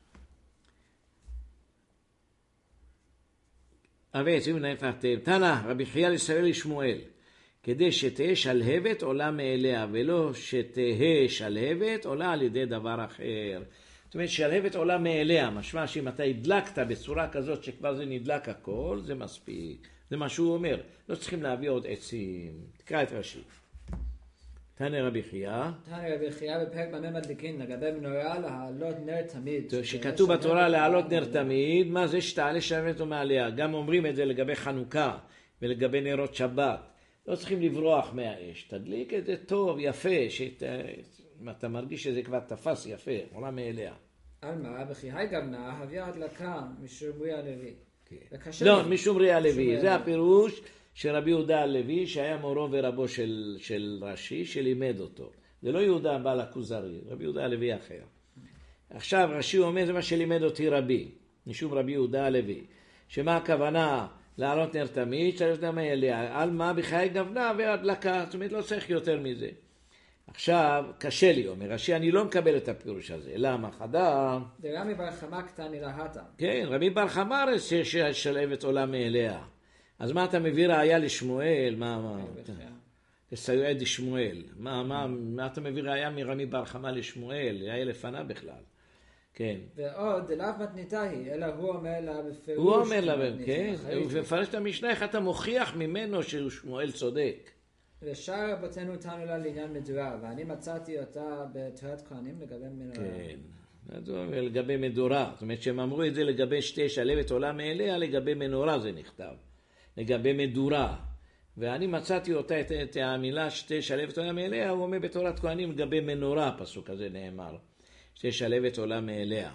אבי עצים ונפחתם. תנא, רבי חייא לסבר לשמואל, כדי שתהא שלהבת עולה מאליה, ולא שתהא שלהבת עולה על ידי דבר אחר. זאת אומרת, שלהבת עולה מאליה, משמע שאם אתה הדלקת בצורה כזאת שכבר זה נדלק הכל, זה מספיק. זה מה שהוא אומר. לא צריכים להביא עוד עצים. תקרא את רש"י. תנא רבי חייא. תנא רבי חייא בפרק במה מדליקין, לגבי מנורה להעלות נר תמיד. שכתוב בתורה להעלות נר תמיד, מה זה שתעלה שלהבת מעליה? גם אומרים את זה לגבי חנוכה ולגבי נרות שבת. לא צריכים לברוח מהאש. תדליק את זה טוב, יפה, אתה מרגיש שזה כבר תפס יפה, עולה מאליה. אלמה, בכי היי גבנה, הביאה הדלקה משום רבי הלוי. לא, משום רבי הלוי. זה הפירוש של רבי יהודה הלוי, שהיה מורו ורבו של רש"י, שלימד אותו. זה לא יהודה בעל הכוזרי, רבי יהודה הלוי אחר. עכשיו רש"י אומר, זה מה שלימד אותי רבי, משום רבי יהודה הלוי. שמה הכוונה? לעלות נר תמיד, שלוש דמה אליה. על מה בחיי גבנה והדלקה, זאת אומרת לא צריך יותר מזה. עכשיו, קשה לי, אומר רש"י, אני לא מקבל את הפירוש הזה. למה? חדם? דרמי בר חמא קטני להטה. כן, רבי בר חמא ששלהבת עולה מאליה. אז מה אתה מביא ראיה לשמואל? לסייעד שמואל. מה אתה מביא ראיה מרמי בר חמא לשמואל? היה לפנה בכלל. כן. ועוד, דלאו מתניתה היא, אלא הוא אומר לה בפירוש. הוא אומר לה, כן, הוא מפרש את המשנה, איך אתה מוכיח ממנו שהוא שמואל צודק. רבותינו תנו לה לעניין מדורה, ואני מצאתי אותה בתורת כהנים לגבי מנורה. כן, לגבי מדורה. זאת אומרת שהם אמרו את זה לגבי שתי שלהבת עולה מאליה, לגבי מנורה זה נכתב. לגבי מדורה. ואני מצאתי אותה את המילה שתי שלהבת עולה מאליה, הוא אומר בתורת כהנים לגבי מנורה, הפסוק הזה נאמר. שתי שלהבת עולה מאליה.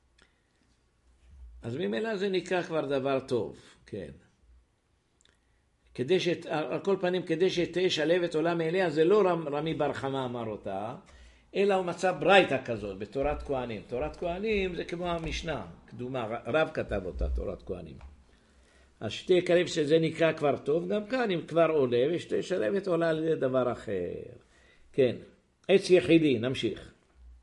אז ממילא זה נקרא כבר דבר טוב, כן. על כל פנים, כדי שתהיה שלהבת עולה מאליה, זה לא רמי בר חמא אמר אותה, אלא הוא מצא ברייתא כזאת בתורת כהנים. תורת כהנים זה כמו המשנה, קדומה, רב כתב אותה, תורת כהנים. אז שתי כלב שזה נקרא כבר טוב, גם כאן אם כבר עולה, ושתי שלהבת עולה על ידי דבר אחר. כן, עץ יחידי, נמשיך.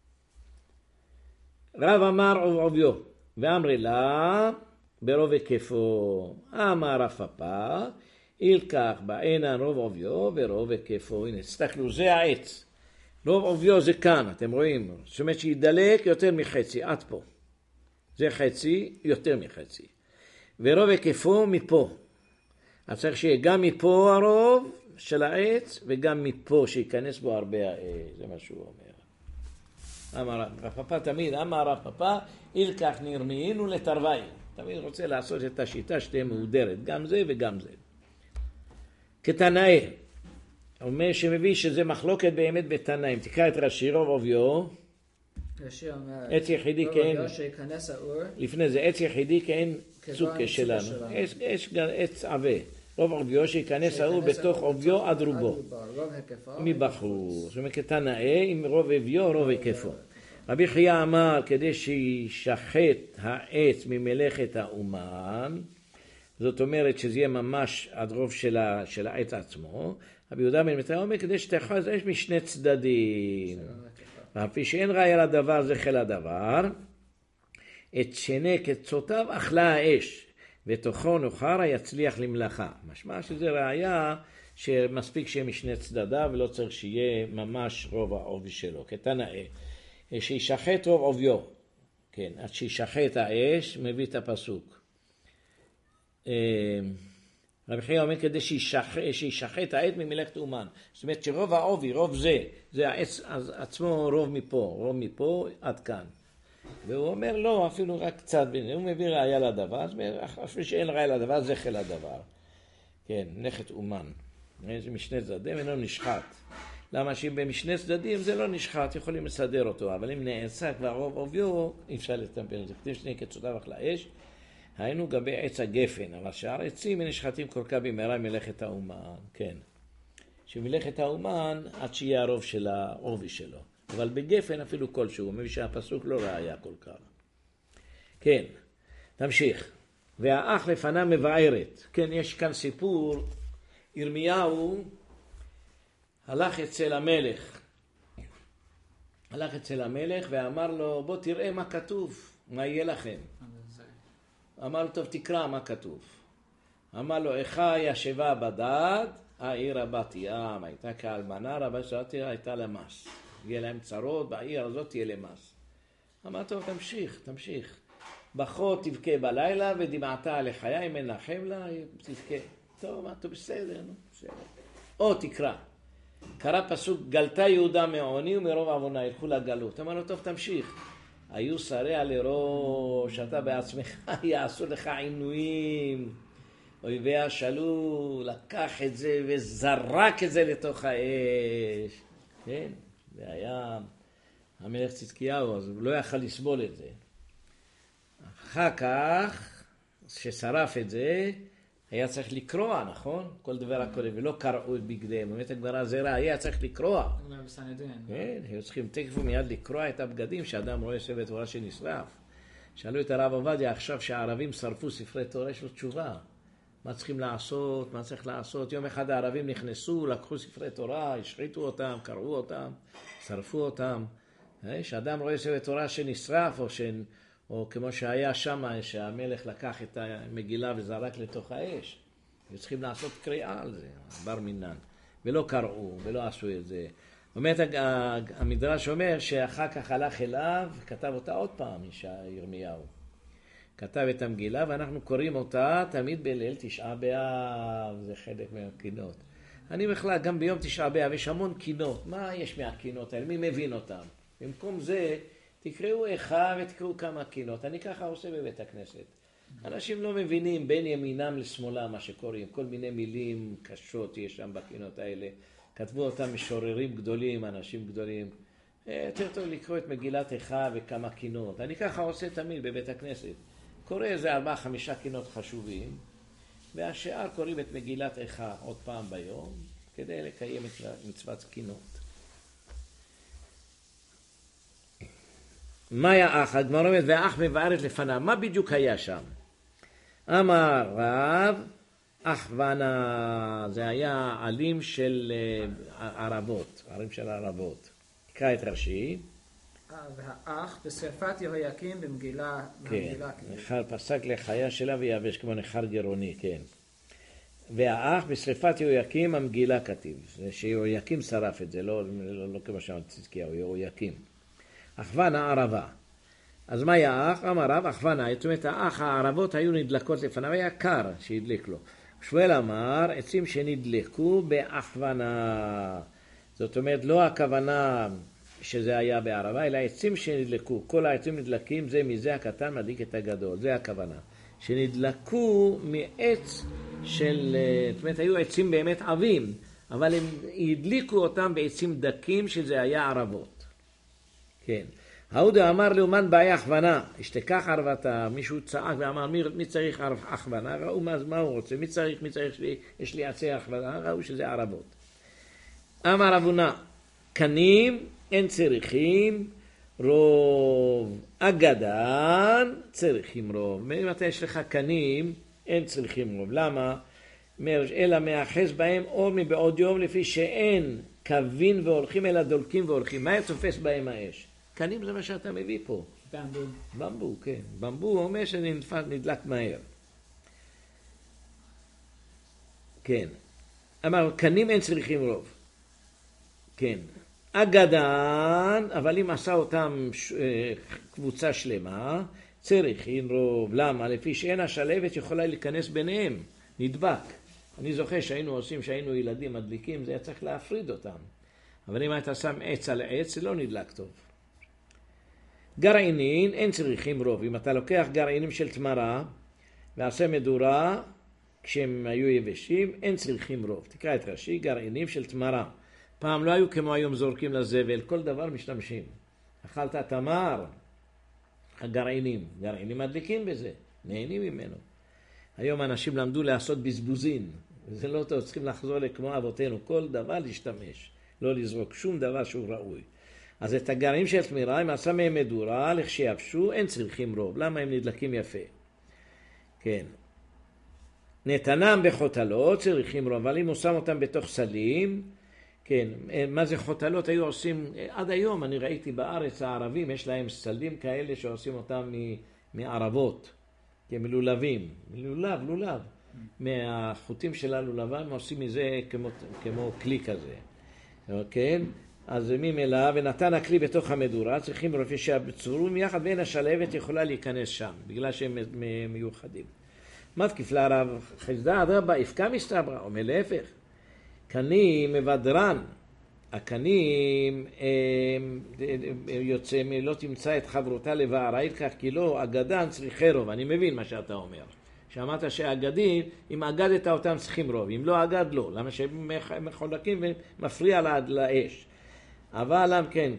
רב אמר עוביו, ואמרי לה, ברוב היקפו, אמר רב פאפא, ילקח בעינן רוב עוביו ורוב היקפו. הנה, תסתכלו, זה העץ. רוב עוביו זה כאן, אתם רואים? זאת אומרת שידלק יותר מחצי, עד פה. זה חצי, יותר מחצי. ורוב היקפו מפה. אז צריך שיהיה גם מפה הרוב של העץ, וגם מפה שיכנס בו הרבה העץ. זה מה שהוא אומר. אמר רב פאפא תמיד, אמר רב פאפא, ילקח נרמיין ולתרווי. תמיד רוצה לעשות את השיטה שתהיה מהודרת, גם זה וגם זה. כתנאי, אומר שמביא שזה מחלוקת באמת בתנאים. תקרא את רש"י, רוב עוביו. רש"י אומר, עץ יחידי כאין, שיכנס האור. לפני זה, עץ יחידי כאין צוקה שלנו. עץ עבה. רוב עוביו שיכנס האור בתוך עוביו עד רובו. מבחור. זאת אומרת, כתנאי, עם רוב עוביו, רוב היקפו. רבי חייא אמר, כדי שישחט העץ ממלאכת האומן, זאת אומרת שזה יהיה ממש עד רוב של העץ עצמו. רבי יהודה בן מתתיהו אומר, כדי שתאכל את האש משני צדדים. ואפי שאין ראיה לדבר זה חיל הדבר, את שני קצותיו אכלה האש, ותוכו נוחרה יצליח למלאכה. משמע שזה ראיה שמספיק שיהיה משני צדדיו, ולא צריך שיהיה ממש רוב העובי שלו. כתנאי, שישחט רוב עוביו. כן, עד שישחט האש, מביא את הפסוק. רבי חייא אומר כדי שישחט העץ ממלאכת אומן. זאת אומרת שרוב העובי, רוב זה העץ עצמו רוב מפה עד כאן. והוא אומר לא, אפילו רק קצת, הוא מביא ראיה לדבר, אפילו שאין ראיה לדבר, זה חיל הדבר. כן, מלאכת אומן. זה משני צדדים, אינו נשחט. למה שאם במשני צדדים זה לא נשחט, יכולים לסדר אותו, אבל אם נעשה כבר רוב עוביו, אי אפשר לטמפל. זה כתוב שני קצותיו אך לאש, היינו גבי עץ הגפן, אבל שאר עצים נשחטים כל כך במהרה מלאכת האומן, כן. שמלאכת האומן עד שיהיה הרוב של העובי שלו. אבל בגפן אפילו כלשהו, מביא שהפסוק לא ראיה כל כך. כן, תמשיך. והאח לפניו מבארת. כן, יש כאן סיפור, ירמיהו הלך אצל המלך. הלך אצל המלך ואמר לו, בוא תראה מה כתוב, מה יהיה לכם. אמר לו, טוב תקרא מה כתוב. אמר לו, איכה ישבה בדד, העיר בת ים, הייתה כאלמנה, רבה שזאתי הייתה למס. יהיה להם צרות, בעיר הזאת תהיה למס. אמר, טוב תמשיך. בכה תבכה בלילה ודמעתה לחיי, מנחם לה, תבכה. טוב, אמר, טוב בסדר. או תקרא. קרא פסוק, גלתה יהודה מעוני ומרוב עוונה, ילכו לגלות. אמר לו, טוב תמשיך. היו שריה לראש, אתה בעצמך יעשו לך עינויים. אויביה שלו, לקח את זה וזרק את זה לתוך האש. כן, זה היה המלך צדקיהו, אז הוא לא יכל לסבול את זה. אחר כך, ששרף את זה, היה צריך לקרוע, נכון? כל דבר הקודם, ולא קרעו את בגדיהם. באמת הגמרא זרע היה צריך לקרוע. כן, היו צריכים תקף ומיד לקרוע את הבגדים, שאדם רואה ספר תורה שנשרף. שאלו את הרב עובדיה, עכשיו שהערבים שרפו ספרי תורה, יש לו תשובה. מה צריכים לעשות, מה צריך לעשות? יום אחד הערבים נכנסו, לקחו ספרי תורה, השחיתו אותם, קראו אותם, שרפו אותם. שאדם רואה ספר תורה שנשרף, או כמו שהיה שם, שהמלך לקח את המגילה וזרק לתוך האש. צריכים לעשות קריאה על זה, בר מינן. ולא קראו, ולא עשו את זה. באמת המדרש אומר שאחר כך הלך אליו, וכתב אותה עוד פעם, ירמיהו. כתב את המגילה, ואנחנו קוראים אותה תמיד בליל תשעה באב, זה חלק מהקינות. אני בכלל, גם ביום תשעה באב יש המון קינות. מה יש מהקינות האלה? מי מבין אותם? במקום זה, תקראו איכה ותקראו כמה קינות. אני ככה עושה בבית הכנסת. אנשים לא מבינים בין ימינם לשמאלם מה שקוראים. כל מיני מילים קשות יש שם בקינות האלה. כתבו אותם משוררים גדולים, אנשים גדולים. יותר טוב לקרוא את מגילת איכה וכמה קינות. אני ככה עושה תמיד בבית הכנסת. קורא איזה 4-5 קינות חשובים, והשאר קוראים את מגילת איכה עוד פעם ביום, כדי לקיים את מצוות קינות. מה היה אח? הגמרא אומרת, והאח מבארת לפניו. מה בדיוק היה שם? אמר רב, אחוונה, זה היה עלים של ערבות, ערים של ערבות. תקרא את רש"י. והאח בשרפת יהויקים במגילה. כן, נחר פסק לחיה שלה ויבש כמו נחר גרוני, כן. והאח בשרפת יהויקים המגילה כתיב, זה שיהויקים שרף את זה, לא כמו שאמרת צדקיהו, יהויקים. אחוונה ערבה. אז מה היה האח? אמר רב, אחוונה, זאת אומרת האח הערבות היו נדלקות לפניו, היה קר שהדליק לו. שמואל אמר, עצים שנדלקו באחוונה. זאת אומרת, לא הכוונה שזה היה בערבה, אלא עצים שנדלקו. כל העצים נדלקים, זה מזה הקטן מדליק את הגדול. זה הכוונה. שנדלקו מעץ של, זאת אומרת, היו עצים באמת עבים, אבל הם הדליקו אותם בעצים דקים שזה היה ערבות. כן. ההודה אמר לאומן בעיה הכוונה, אשתכח ערבתה, מישהו צעק ואמר מי צריך הכוונה, ראו מה הוא רוצה, מי צריך יש לי עצי הכוונה, ראו שזה ערבות. אמר אבונה, קנים אין צריכים רוב, אגדן צריכים רוב. אם אתה יש לך קנים אין צריכים רוב, למה? אלא מאחז בהם אור מבעוד יום לפי שאין קווין והולכים אלא דולקים והולכים. מה תופס בהם האש? קנים זה מה שאתה מביא פה. במבו. במבו, כן. במבו אומר שנדלק מהר. כן. אמר, קנים אין צריכים רוב. כן. אגדן, אבל אם עשה אותם קבוצה שלמה, צריכים רוב. למה? לפי שאין השלבת יכולה להיכנס ביניהם. נדבק. אני זוכר שהיינו ילדים מדליקים, זה היה צריך להפריד אותם. אבל אם אתה שם עץ על עץ, זה לא נדלק טוב. גרעינין אין צריכים רוב. אם אתה לוקח גרעינים של תמרה ועשה מדורה כשהם היו יבשים, אין צריכים רוב. תקרא את רש"י, גרעינים של תמרה פעם לא היו כמו היום זורקים לזבל, כל דבר משתמשים. אכלת תמר, הגרעינים מדליקים בזה, נהנים ממנו. היום אנשים למדו לעשות בזבוזין, וזה לא טוב, צריכים לחזור לכמו אבותינו, כל דבר להשתמש, לא לזרוק שום דבר שהוא ראוי. אז את הגרעינים של תמירה, אם עשה מהם מדורה, לכשיבשו, אין צריכים רוב. למה הם נדלקים יפה? כן. נתנם בחותלות, צריכים רוב, אבל אם הוא שם אותם בתוך סלים, כן, מה זה חותלות? היו עושים, עד היום אני ראיתי בארץ הערבים, יש להם סלים כאלה שעושים אותם מערבות, כמלולבים, לולב. מהחוטים של הלולבה הם עושים מזה כמו כלי כזה. כן? אז ממילא, ונתן הכלי בתוך המדורה, צריכים רופא שהצבורים יחד בין השלהבת יכולה להיכנס שם, בגלל שהם מיוחדים. מתקיף לרב חסדה אדרבה, יפקע מסתברא, אומר להפך. קנים מבדרן, הקנים יוצא לא תמצא את חברותה לבערה, כך כי לא אגדן צריכי רוב. אני מבין מה שאתה אומר. שאמרת שהאגדים, אם אגדת אותם צריכים רוב, אם לא אגד לא, למה שהם מחולקים ומפריע לאש. אבל כן,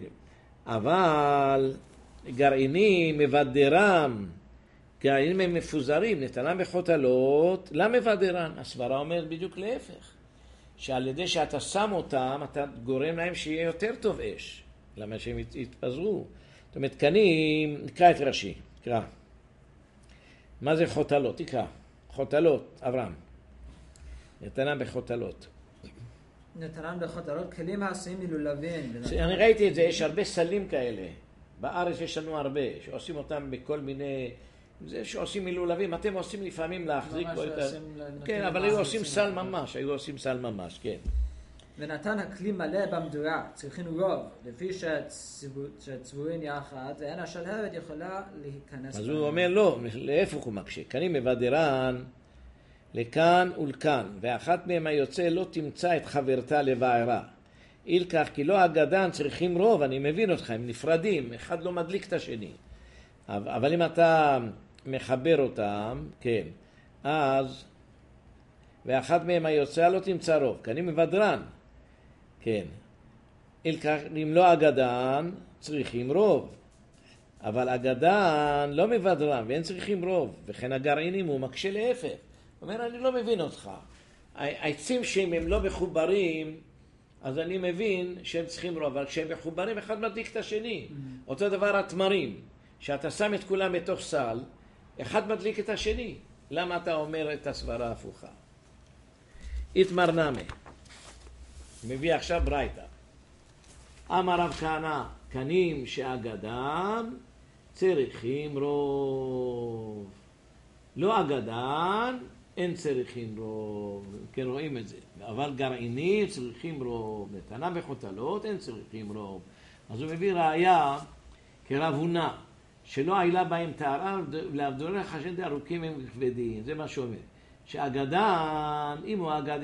אבל גרעינים מבדרם, גרעינים הם מפוזרים, נתנם בחותלות, למה מבדרן? הסברה אומרת בדיוק להפך. שעל ידי שאתה שם אותם, אתה גורם להם שיהיה יותר טוב אש. למה שהם יתפזרו. זאת אומרת, קנים, נקרא את רש"י, תקרא. מה זה חותלות? תקרא. חותלות, אברהם. נתנם בחותלות. נתנם בחותלות, כלים העשויים מלולבים. אני ראיתי את זה, יש הרבה סלים כאלה. בארץ יש לנו הרבה, שעושים אותם בכל מיני... זה שעושים מלולבים, אתם עושים לפעמים להחזיק פה את ה... כן, אבל היו עושים סל ממש, כן. ונתן הכלי מלא במדורה, צריכים רוב, לפי שצבורים יחד, ואין השלהבת יכולה להיכנס. אז הוא אומר לא, להפך הוא מקשה. קנים מבדרן לכאן ולכאן, ואחת מהם היוצא לא תמצא את חברתה לבערה. אילכך כי לא אגדן צריכים רוב, אני מבין אותך, הם נפרדים, אחד לא מדליק את השני. אבל אם אתה מחבר אותם, כן, אז, ואחת מהם היוצא לא תמצא רוב, קנים מבדרן, כן, אם לא אגדן, צריכים רוב, אבל אגדן לא מבדרן, ואין צריכים רוב, וכן הגרעינים הוא מקשה להפך. הוא אומר, אני לא מבין אותך. העצים שהם הם לא מחוברים, אז אני מבין שהם צריכים רוב, אבל כשהם מחוברים, אחד מדליק את השני. אותו דבר התמרים. שאתה שם את כולם בתוך סל, אחד מדליק את השני. למה אתה אומר את הסברה ההפוכה? איתמר נמי. מביא עכשיו ברייתא. אמר רב כהנא, קנים שאגדם צריכים רוב. לא אגדן, אין צריכים רוב. כן, רואים את זה. אבל גרעינים צריכים רוב. נתנה בחותלות, אין צריכים רוב. אז הוא מביא ראיה כרב הונא. שלא העילה בהם טהרה, להבדורי חשד ארוכים הם כבדים. זה מה שאומר. שאגדן, אם הוא אגד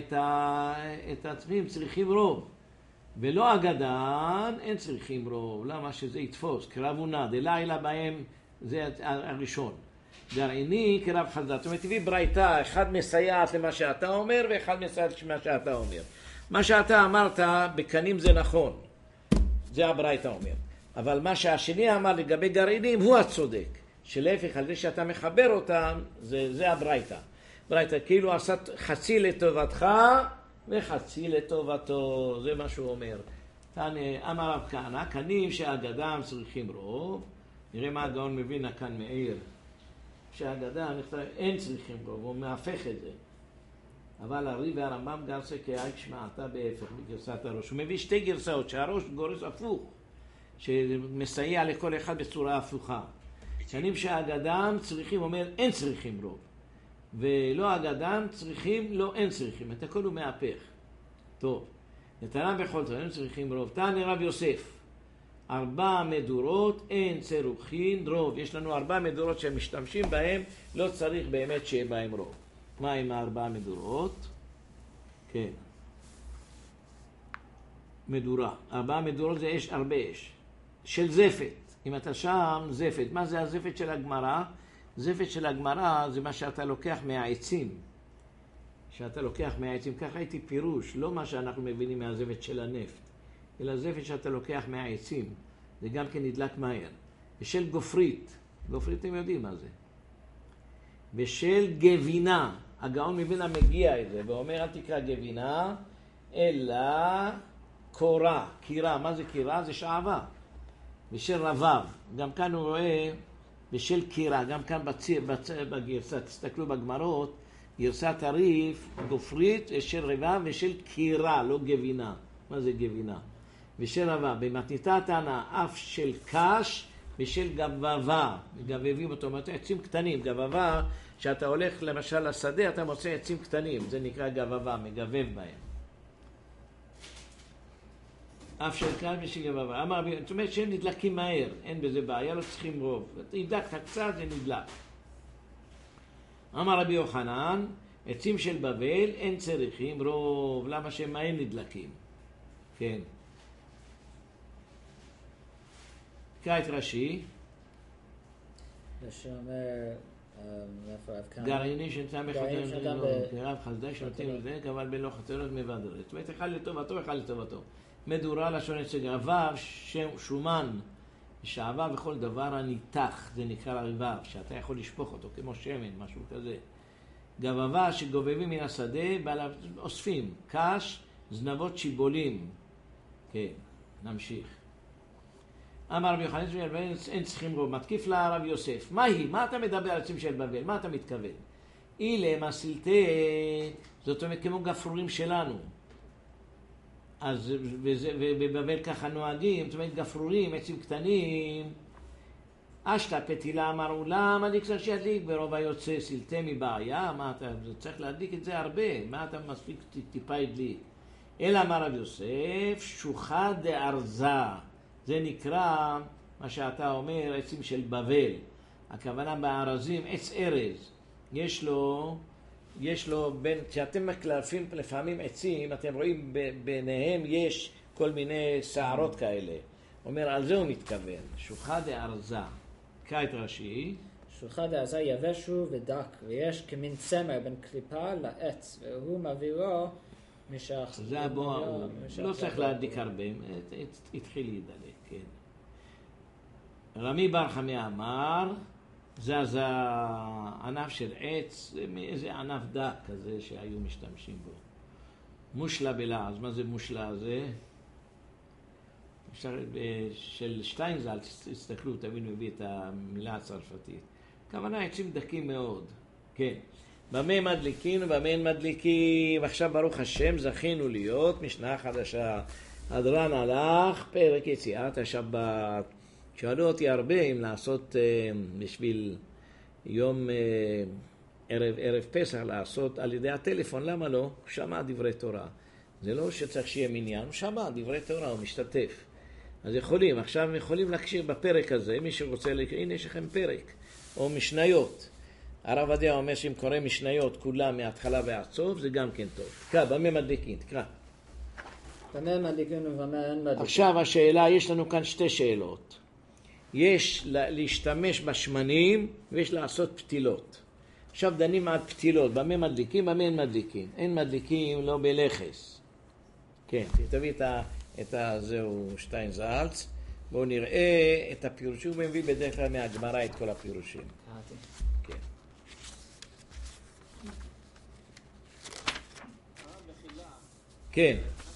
את עצמם, צריכים רוב. ולא אגדן, אין צריכים רוב. למה שזה יתפוס? כרב הונא, דלה העילה בהם, זה הראשון. גרעיני כרב חסדא. זאת אומרת, תביא ברייתא, אחד מסייעת למה שאתה אומר, ואחד מסייעת למה שאתה אומר. מה שאתה אמרת, בקנים זה נכון. זה הברייתא אומר. אבל מה שהשני אמר לגבי גרעינים הוא הצודק, שלהפך על זה שאתה מחבר אותם, זה הברייתא. ברייתא כאילו עשה חצי לטובתך וחצי לטובתו, זה מה שהוא אומר. אמר רב כהנא, קנים שאגדם צריכים רוב, נראה מה הגאון מבין כאן מאיר, שאגדם אין צריכים רוב, הוא מהפך את זה. אבל הרי והרמב"ם גרסה כאייק שמעתה בהפך בגרסת הראש. הוא מביא שתי גרסאות, שהראש גורס הפוך. שמסייע לכל אחד בצורה הפוכה. קנים שאגדם צריכים, אומר אין צריכים רוב. ולא אגדם צריכים, לא אין צריכים. את הכל הוא מהפך. טוב. נתנם בחולתו, אין צריכים רוב. תעני רב יוסף. 4 מדורות, אין צריכים רוב. יש לנו 4 מדורות שמשתמשים בהם, לא צריך באמת שיהיה בהם רוב. מה עם 4 מדורות? כן. מדורה. 4 מדורות זה אש, הרבה אש. של זפת. אם אתה שם, זפת. מה זה הזפת של הגמרא? זפת של הגמרא זה מה שאתה לוקח מהעצים. שאתה לוקח מהעצים, ככה הייתי פירוש, לא מה שאנחנו מבינים מהזפת של הנפט, אלא זפת שאתה לוקח מהעצים, זה גם כן נדלק מהר. ושל גופרית, גופרית אתם יודעים מה זה. ושל גבינה, הגאון מבינה מגיע את זה, ואומר אל תקרא גבינה, אלא קורה, קירה, מה זה קירה? זה שעבה. ושל רבב, גם כאן הוא רואה בשל קירה, גם כאן בגרסה, תסתכלו בגמרות, גרסת הריף, גופרית, ושל רבב ושל קירה, לא גבינה. מה זה גבינה? ושל רבב, במתניתת טענה, אף של קש ושל גבבה, מגבבים אותו, עצים קטנים, גבבה, שאתה הולך למשל לשדה, אתה מוצא עצים קטנים, זה נקרא גבבה, מגבב בהם. אף של קש ושל גבבה. זאת אומרת שהם נדלקים מהר, אין בזה בעיה, לא צריכים רוב. נדלקת קצת, זה נדלק. אמר רבי יוחנן, עצים של בבל אין צריכים רוב, למה שהם מהר נדלקים? כן. קרא את רש"י. שאומר, גרעיני שנמצא מחותם קרב חסדי שנותנים לזה, אבל בלא חצרות מבדרת. זאת אומרת, אחד לטובתו, אחד לטובתו. מדורה לשון אצל רבב, שומן, שעבה וכל דבר הניתח, זה נקרא רבב, שאתה יכול לשפוך אותו כמו שמן, משהו כזה. גבבה שגובבים מן השדה, אוספים, קש, זנבות שיבולים. כן, נמשיך. אמר רבי יוחנן של בבל, אין צריכים רוב. מתקיף לה רב יוסף. מה היא? מה אתה מדבר על עצים של בבל? מה אתה מתכוון? אילם הסלטי, זאת אומרת כמו גפרורים שלנו. אז בבבל ככה נוהגים, זאת אומרת גפרורים, עצים קטנים. אשתה פתילה אמרו, למה דיקסר שידליק ברוב היוצא סלטי מבעיה? מה אתה, צריך להדליק את זה הרבה, מה אתה מספיק טיפה הדליק? אלא אמר רב יוסף, שוחה דארזה. זה נקרא, מה שאתה אומר, עצים של בבל. הכוונה בארזים, עץ ארז. יש לו כשאתם מקלפים לפעמים עצים, אתם רואים ביניהם יש כל מיני שערות כאלה. אומר, על זה הוא מתכוון. שוחה דארזה. קרא את רש"י. שוחה דארזה יבשו ודק, ויש כמין צמר בין קליפה לעץ, והוא מעבירו משך. זה הבוא, לא צריך להדליק הרבה, התחיל להידלק, כן. רמי בר חמי אמר, זה ענף של עץ, זה ענף דק כזה שהיו משתמשים בו. מושלה בלעז, מה זה מושלה הזה? של שטיינזלץ, תסתכלו, תבינו, מביא את המילה הצרפתית. כוונה עצים דקים מאוד, כן. במה מדליקים ובמה אין מדליקים. עכשיו ברוך השם זכינו להיות משנה חדשה. הדרן הלך, פרק יציאת השבת. שאלו אותי הרבה אם לעשות בשביל יום ערב פסח, לעשות על ידי הטלפון, למה לא? שמע דברי תורה. זה לא שצריך שיהיה מניין, הוא שמע דברי תורה, הוא משתתף. אז יכולים, עכשיו יכולים להקשיב בפרק הזה, מי שרוצה לקרוא, הנה יש לכם פרק, או משניות. הרב עובדיה אומר שאם קורא משניות כולם מההתחלה ועד סוף, זה גם כן טוב. תקרא, במה מדליקים? תקרא. במה מדליקים ובמה אין מדליקים. עכשיו השאלה, יש לנו כאן שתי שאלות. יש להשתמש בשמנים ויש לעשות פתילות. עכשיו דנים על פתילות, במה מדליקים, במה אין מדליקים. אין מדליקים לא בלחס. כן, תביא את זהו שטיינזלץ. בואו נראה את הפירושים, הוא מביא בדרך כלל מהגמרא את כל הפירושים. כן. כן.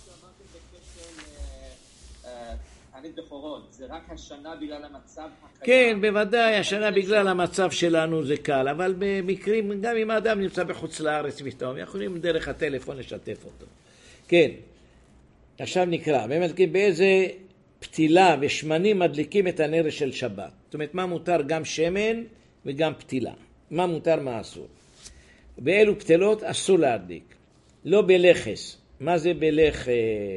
זה רק השנה בגלל המצב הקיים? כן, בוודאי, השנה בגלל המצב שלנו זה קל, אבל במקרים, גם אם האדם נמצא בחוץ לארץ ופתאום, יכולים דרך הטלפון לשתף אותו. כן, עכשיו נקרא, באמת באיזה פתילה ושמנים מדליקים את הנר של שבת. זאת אומרת, מה מותר? גם שמן וגם פתילה. מה מותר, מה אסור. באלו פתילות אסור להדליק. לא בלחס. מה זה בלחש?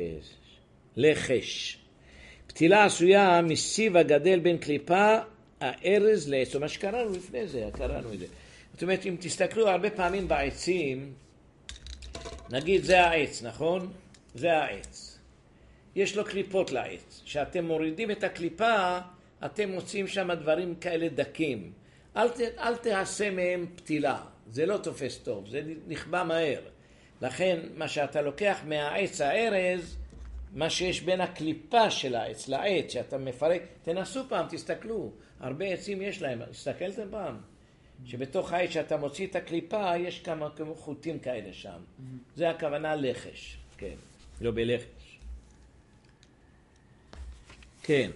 לחש. פתילה עשויה מסיב הגדל בין קליפה, הארז לעץ. מה שקראנו לפני זה, קראנו את זה. זאת אומרת, אם תסתכלו הרבה פעמים בעצים, נגיד זה העץ, נכון? זה העץ. יש לו קליפות לעץ. כשאתם מורידים את הקליפה, אתם מוצאים שם דברים כאלה דקים. אל תעשה מהם פתילה. זה לא תופס טוב, זה נכבה מהר. לכן מה שאתה לוקח מהעץ הארז, מה שיש בין הקליפה של העץ לעץ, שאתה מפרק, תנסו פעם, תסתכלו, הרבה עצים יש להם, הסתכלתם פעם? שבתוך העץ שאתה מוציא את הקליפה, יש כמה חוטים כאלה שם. זה הכוונה לחש, כן, לא בלחש. כן.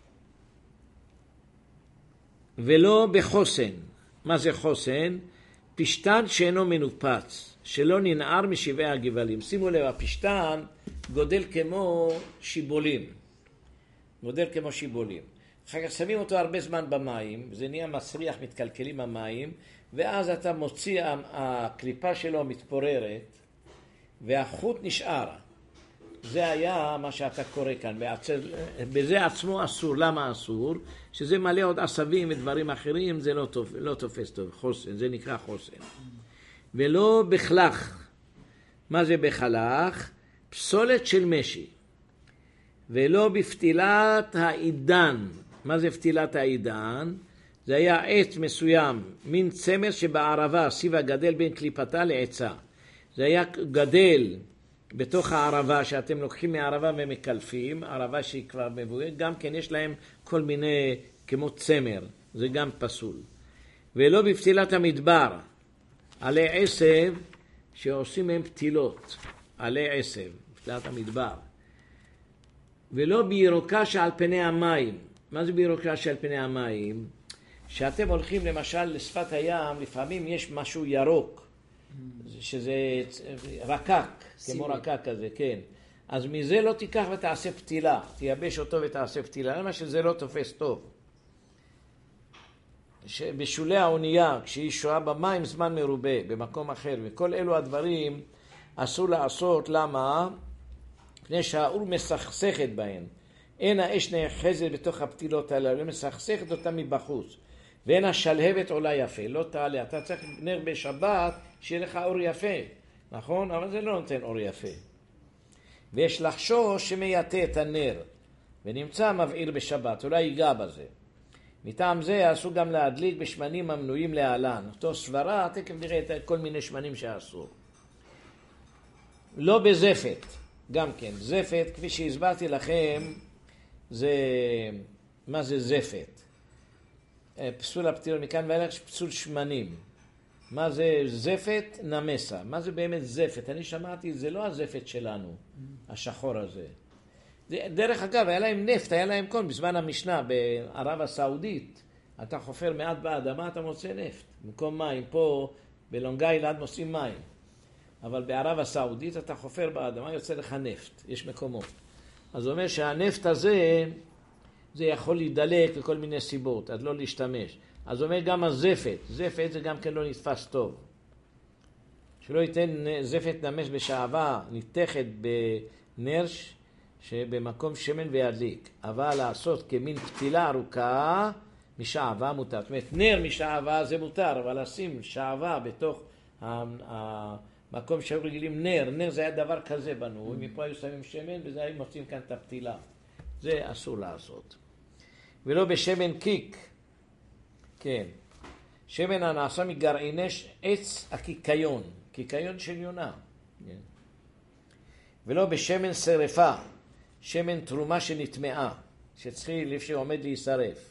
ולא בחוסן. מה זה חוסן? פשטן שאינו מנופץ, שלא ננער משבעי הגבלים. שימו לב, הפשטן גודל כמו שיבולים. גודל כמו שיבולים. אחר כך שמים אותו הרבה זמן במים, זה נהיה מסריח, מתקלקלים המים, ואז אתה מוציא, הקליפה שלו מתפוררת, והחוט נשאר. זה היה מה שאתה קורא כאן. בזה עצמו אסור. למה אסור? שזה מלא עוד עשבים ודברים אחרים, זה לא תופס טוב. חוסן, זה נקרא חוסן. ולא בחלך. מה זה בחלך? פסולת של משי. ולא בפתילת העידן. מה זה פתילת העידן? זה היה עץ מסוים, מין צמר שבערבה, סיבה גדל בין קליפתה לעצה. זה היה גדל בתוך הערבה, שאתם לוקחים מהערבה ומקלפים, ערבה שהיא כבר מבואת, גם כן יש להם כל מיני כמו צמר, זה גם פסול. ולא בפתילת המדבר, עלי עשב שעושים מהם פתילות, עלי עשב, בפתילת המדבר. ולא בירוקה שעל פני המים. מה זה בירוקה שעל פני המים? שאתם הולכים למשל לשפת הים, לפעמים יש משהו ירוק, שזה רקק, כמו רקק כזה, כן. אז מזה לא תיקח ותעשה פתילה, תייבש אותו ותעשה פתילה, למה שזה לא תופס טוב. בשולי האונייה, כשהיא שוהה במים זמן מרובה, במקום אחר, וכל אלו הדברים אסור לעשות, למה? מפני שהאור מסכסכת בהן. אין האש נאחזת בתוך הפתילות האלה, היא מסכסכת אותה מבחוץ. ואין השלהבת עולה יפה, לא תעלה. אתה צריך נר בשבת שיהיה לך אור יפה, נכון? אבל זה לא נותן אור יפה. ויש לחשוש שמייתה את הנר, ונמצא מבעיר בשבת, אולי ייגע בזה. מטעם זה אסור גם להדליק בשמנים המנויים להלן. אותו סברה, תכף נראה את כל מיני שמנים שאסור. לא בזפת, גם כן. זפת, כפי שהסברתי לכם, זה, מה זה זפת? פסול הפתילות מכאן ואילך, פסול שמנים. מה זה זפת? נמסה. מה זה באמת זפת? אני שמעתי, זה לא הזפת שלנו, השחור הזה. דרך אגב, היה להם נפט, היה להם כל, בזמן המשנה, בערב הסעודית, אתה חופר מעט באדמה, אתה מוצא נפט. במקום מים, פה בלונג-איילנד מוצאים מים. אבל בערב הסעודית אתה חופר באדמה, יוצא לך נפט, יש מקומות. אז זה אומר שהנפט הזה, זה יכול להידלק לכל מיני סיבות, אז לא להשתמש. אז אומר גם הזפת, זפת זה גם כן לא נתפס טוב. שלא ייתן זפת נמס בשעבה, ניתכת בנרש, שבמקום שמן וידליק. אבל לעשות כמין פתילה ארוכה, משעבה מותר. זאת אומרת, נר משעבה זה מותר, אבל לשים שעבה בתוך המקום שהיו רגילים נר. נר זה היה דבר כזה בנוי, מפה היו שמים שמן, וזה היו מוצאים כאן את הפתילה. זה אסור לעשות. ולא בשמן קיק. כן. שמן הנעשה מגרעיני עץ הקיקיון. קיקיון של יונה. כן. ולא בשמן שרפה. שמן תרומה שנטמעה. שצריך לפי עומד להישרף.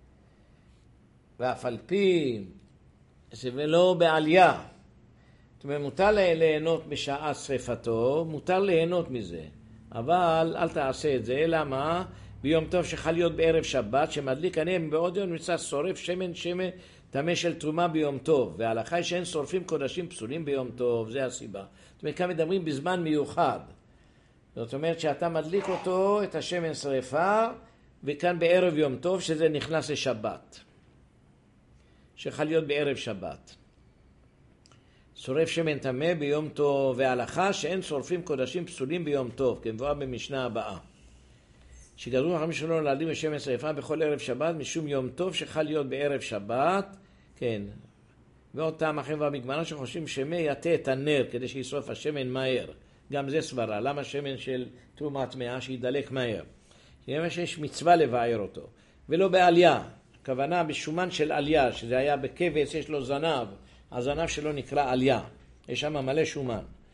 ואף על פי ולא בעלייה. זאת אומרת, מותר ליהנות בשעה שרפתו, מותר ליהנות מזה. אבל אל תעשה את זה. למה? ביום טוב שחל להיות בערב שבת, שמדליק עליהם בעוד יום נמצא שורף שמן טמא של תרומה ביום טוב. וההלכה היא שאין שורפים קודשים פסולים ביום טוב, זה הסיבה. זאת אומרת, כאן מדברים בזמן מיוחד. זאת אומרת שאתה מדליק אותו, את השמן שרפה, וכאן בערב יום טוב, שזה נכנס לשבת. שחל להיות בערב שבת. שורף שמן טמא ביום טוב, וההלכה שאין שורפים קודשים פסולים ביום טוב, כמבואר במשנה הבאה. שגזרו חכמים שלנו להדליק בשמן שרפה בכל ערב שבת, משום יום טוב שחל להיות בערב שבת, כן. ועוד טעם אחר והמגמרא שחושבים שמייתה את הנר כדי שישרוף השמן מהר. גם זה סברה. למה שמן של תרומה טמאה שידלק מהר? שיש מצווה לבער אותו. ולא בעלייה. הכוונה בשומן של עלייה, שזה היה בכבש, יש לו זנב. הזנב שלו נקרא עלייה. יש שם מלא שומן.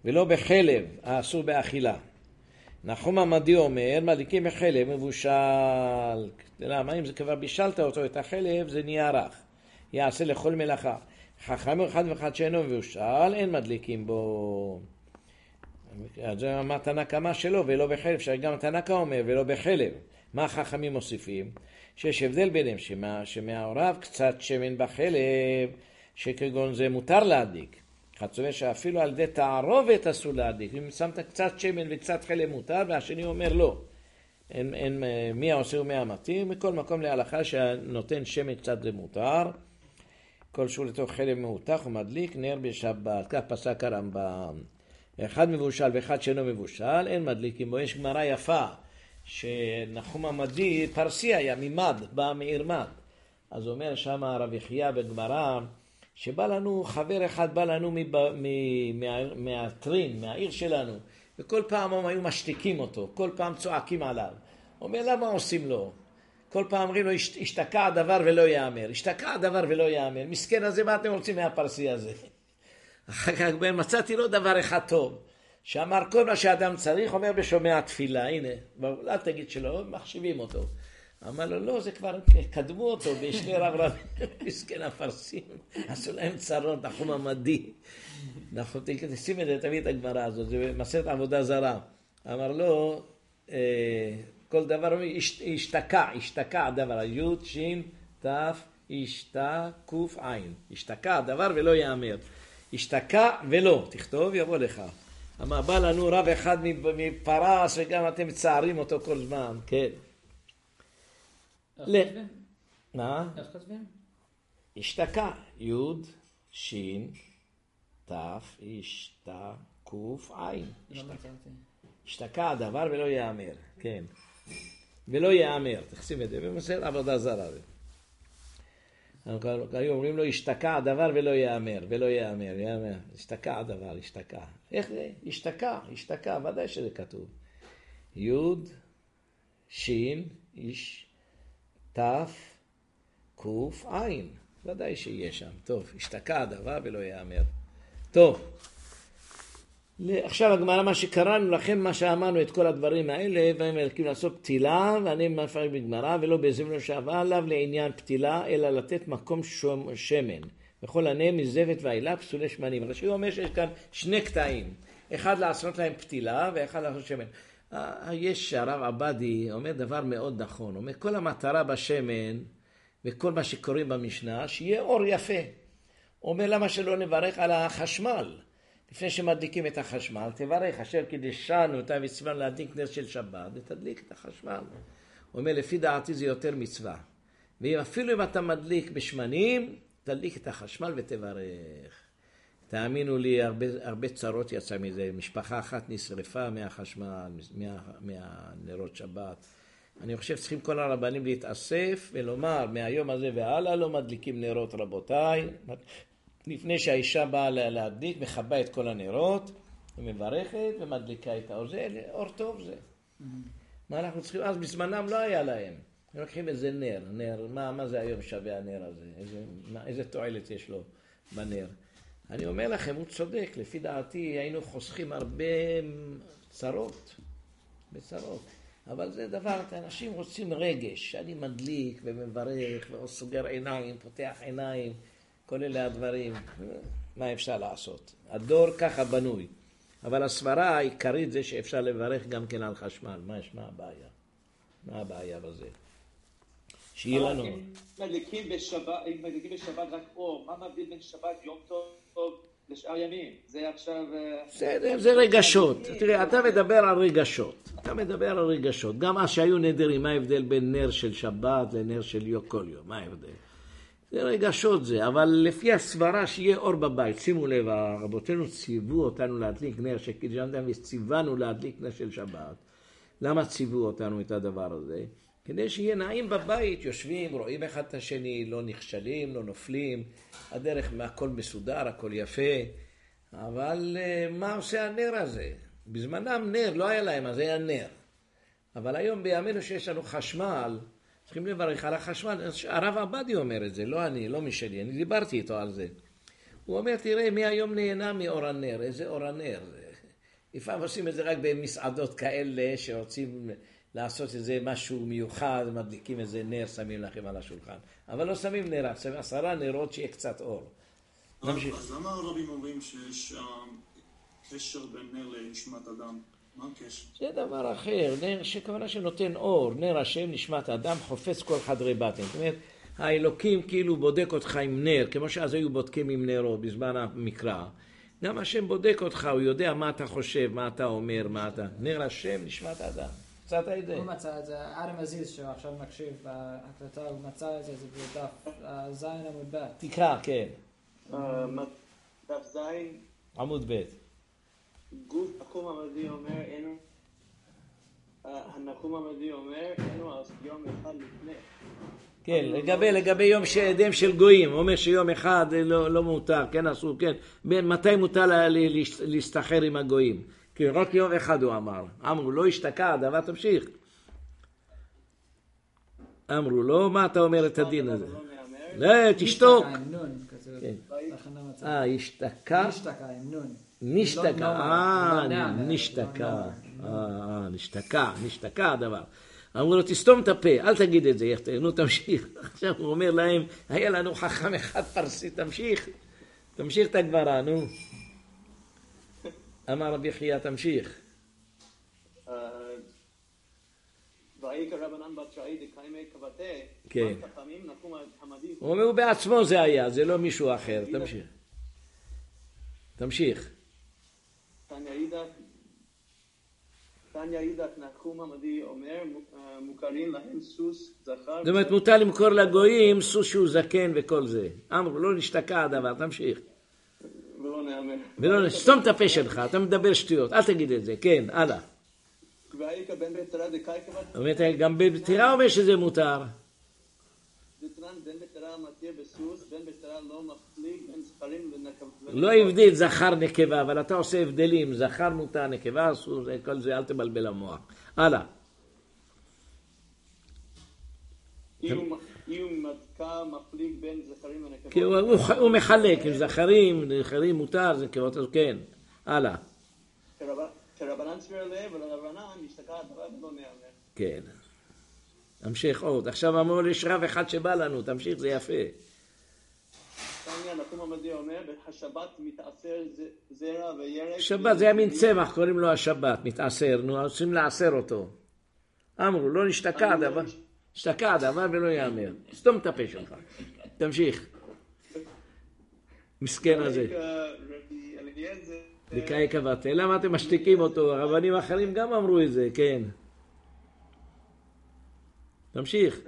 ולא בחלב האסור באכילה. נחום עמדי אומר, מדליקים בחלב מבושל. למה? אם זה כבר בישלת אותו, את החלב, זה נהיה רך. יעשה לכל מלאכה. חכם אחד ואחד שאינו מבושל, אין מדליקים בו. אז זה אמר תנא שלו, ולא בחלב, שגם תנא אומר, ולא בחלב. מה החכמים מוסיפים? שיש הבדל ביניהם, שמעורב קצת שמן בחלב, שכגון זה מותר להדליק. אחד סובר שאפילו על ידי תערובת אסור להדליק. אם שמת קצת שמן וקצת חלב מותר, והשני אומר לא. אין מי העושה ומי המתיר. מכל מקום להלכה שנותן שמן קצת זה מותר. כל שהוא לתוך חלב מאותח ומדליק נר בשבת. כך פסק הרמב"ם. אחד מבושל ואחד שאינו מבושל, אין מדליקים בו. יש גמרא יפה, שנחום עמדי פרסי היה ממד, בא מעיר-מד. אז אומר שם הרב יחיה בגמרא, שבא לנו, חבר אחד בא לנו מהטרין, מהעיר שלנו, וכל פעם הם היו משתיקים אותו, כל פעם צועקים עליו. אומר, למה עושים לו? כל פעם אומרים לו, השתקע הדבר ולא יאמר, השתקע הדבר ולא יאמר. מסכן הזה, מה אתם רוצים מהפרסי הזה? אחר כך מצאתי לו דבר אחד טוב, שאמר כל מה שאדם צריך, אומר בשומע תפילה, הנה, אל תגיד שלא, מחשיבים אותו. אמר לו, לא, זה כבר קדמו אותו בשני רב מסכן הפרסים, עשו להם צרות, נחום עמדי. אנחנו תשים את זה, תביא את הגמרא הזאת, זה מסכת עבודה זרה. אמר לו, כל דבר, השתקע הדבר, י' ש' ת' השתקוף עין. השתקע הדבר ולא יאמר. השתקע ולא, תכתוב, יבוא לך. אמר, בא לנו רב אחד מפרס, וגם אתם מצערים אותו כל זמן, כן. איך כתבים? מה? איך כתבים? השתקע, י' ש' ת' השתקוף עין. השתקע הדבר ולא יאמר, כן. ולא יאמר, תחשים את זה, במסכת עבודה זרה. היו אומרים לו, השתקע הדבר ולא יאמר, ולא יאמר, יאמר. השתקע הדבר, השתקע. איך זה? השתקע, ודאי שזה כתוב. י' ש' ת' קוף עין, ודאי שיהיה שם. טוב, השתקע הדבר ולא יאמר. טוב, עכשיו הגמרא, מה שקראנו לכם, מה שאמרנו את כל הדברים האלה, והם הולכים לעשות פתילה, ואני מפרק בגמרא, ולא בזמן שעבר עליו לעניין פתילה, אלא לתת מקום שמן. וכל ענה מזבת והעילה פסולי שמנים. רש"י אומר שיש כאן שני קטעים, אחד לעשות להם פתילה, ואחד לעשות שמן. יש הרב עבדי אומר דבר מאוד נכון, אומר כל המטרה בשמן, וכל מה שקוראים במשנה, שיהיה אור יפה. אומר למה שלא נברך על החשמל? לפני שמדליקים את החשמל, תברך, אשר קידשנו אותה מצווה להדליק נר של שבת, ותדליק את החשמל. הוא אומר, לפי דעתי זה יותר מצווה. ואפילו אם אתה מדליק בשמנים, תדליק את החשמל ותברך. תאמינו לי, הרבה צרות יצא מזה. משפחה אחת נשרפה מהחשמל, מהנרות שבת. אני חושב צריכים כל הרבנים להתאסף ולומר, מהיום הזה והלאה לא מדליקים נרות רבותיי. לפני שהאישה באה להדליק, מכבה את כל הנרות, ומברכת ומדליקה את האור. זה אור טוב זה. מה אנחנו צריכים? אז בזמנם לא היה להם. הם לוקחים איזה נר. מה זה היום שווה הנר הזה? איזה תועלת יש לו בנר? אני אומר לכם, הוא צודק. לפי דעתי היינו חוסכים הרבה צרות. אבל זה דבר, אנשים רוצים רגש. אני מדליק ומברך וסוגר עיניים, פותח עיניים. כל אלה הדברים, מה אפשר לעשות? הדור ככה בנוי. אבל הסברה העיקרית זה שאפשר לברך גם כן על חשמל. מה הבעיה? מה הבעיה בזה? שיהיה לנו. אם מדליקים בשבת רק אור, מה מבדיל בין שבת יום טוב לשאר ימים? זה עכשיו... זה רגשות. תראה, אתה מדבר על רגשות. גם אז שהיו נדרים, מה ההבדל בין נר של שבת לנר של כל יום? מה ההבדל? זה רגשות זה, אבל לפי הסברה שיהיה אור בבית. שימו לב, רבותינו ציוו אותנו להדליק נר שקידשנו וציוונו להדליק נר של שבת. למה ציוו אותנו את הדבר הזה? כדי שיהיה נעים בבית, יושבים, רואים אחד את השני, לא נכשלים, לא נופלים, הדרך הכל מסודר, הכל יפה. אבל מה עושה הנר הזה? בזמנם נר, לא היה להם, אז היה נר. אבל היום בימינו שיש לנו חשמל, צריכים לברך על החשמל. הרב עבדי אומר את זה, לא אני, לא משלי, אני דיברתי איתו על זה. הוא אומר, תראה, מי היום נהנה מאור הנר, איזה אור הנר זה. לפעמים עושים את זה רק במסעדות כאלה שרוצים לעשות איזה משהו מיוחד, מדליקים איזה נר, שמים לכם על השולחן. אבל לא שמים נר, שמים 10 נרות שיהיה קצת אור. אז למה הרבים אומרים שיש קשר בין נר לנשמת אדם? מה הקשר? זה דבר אחר, נר שכוונה שנותן אור, נר השם נשמת אדם חופץ כל חדרי בטן. זאת אומרת, האלוקים כאילו בודק אותך עם נר, כמו שאז היו בודקים עם נרות בזמן המקרא. גם השם בודק אותך, הוא יודע מה אתה חושב, מה אתה אומר, מה אתה... נר השם נשמת אדם. מצאת את זה? הוא מצא את זה, אדם עזיז שעכשיו מקשיב בהקלטה, הוא מצא את זה, זה בדף זין עמוד ב'. תקרא, כן. דף זין. עמוד ב'. גוף נחום עמדי אומר, הנחום עמדי אומר, אינו אז יום אחד לפני. כן, לגבי יום שעדם של גויים, הוא אומר שיום אחד לא מותר, כן אסור, כן. מתי מותר להסתחר עם הגויים? כי רק יום אחד הוא אמר. אמרו, לא השתקע, הדבר תמשיך. אמרו, לא, מה אתה אומר את הדין הזה? לא, תשתוק. השתקע. נשתקע הדבר. אמרו לו, תסתום את הפה, אל תגיד את זה, נו תמשיך. עכשיו הוא אומר להם, היה לנו חכם אחד פרסי, תמשיך את הגברה, נו. אמר רבי חייא, תמשיך. ואי כרבנן בתראי דקיימי כבתה, כן. חכמים נחום עמדי. הוא אומר, הוא בעצמו זה היה, זה לא מישהו אחר, תמשיך. תניא אידך נחום עמדי אומר, מוכרים להם סוס זכר. זאת אומרת, מותר למכור לגויים סוס שהוא זקן וכל זה. אמרו, לא נשתקע הדבר, תמשיך. ולא נאמר. סתום את הפה שלך, אתה מדבר שטויות, אל תגיד את זה, כן, הלאה. ואיכא בן בתרא דקאי כבת. גם בתרא אומר שזה מותר. דתרן בן בתרא מתיר בסוס, בן בתרא לא מפליג בין זכרים ונקבה. לא הבדיל זכר נקבה, אבל אתה עושה הבדלים, זכר מותר, נקבה אסור, כל זה, אל תבלבל המוח. הלאה. אם מתקה מפליג בין זכרים ונקבות. כי הוא מחלק, עם זכרים מותר, זה כבוד, כן. הלאה. כרבנן סביר לב ולרבנן נשתקע הדבר ולא נאמר. כן. תמשיך עוד. עכשיו אמרו, יש רב אחד שבא לנו, תמשיך, זה יפה. תניא נחום עמדי אומר, השבת מתעשר זרע וירק. שבת זה היה מין צמח, קוראים לו השבת, מתעשר, נו, רוצים לעשר אותו. אמרו, לא נשתקע הדבר, נשתקע הדבר ולא יאמר. סתום את הפה שלך. תמשיך. מסכן הזה. דקאי כבת. למה אתם משתיקים אותו? הרבנים האחרים גם אמרו את זה, כן. תמשיך.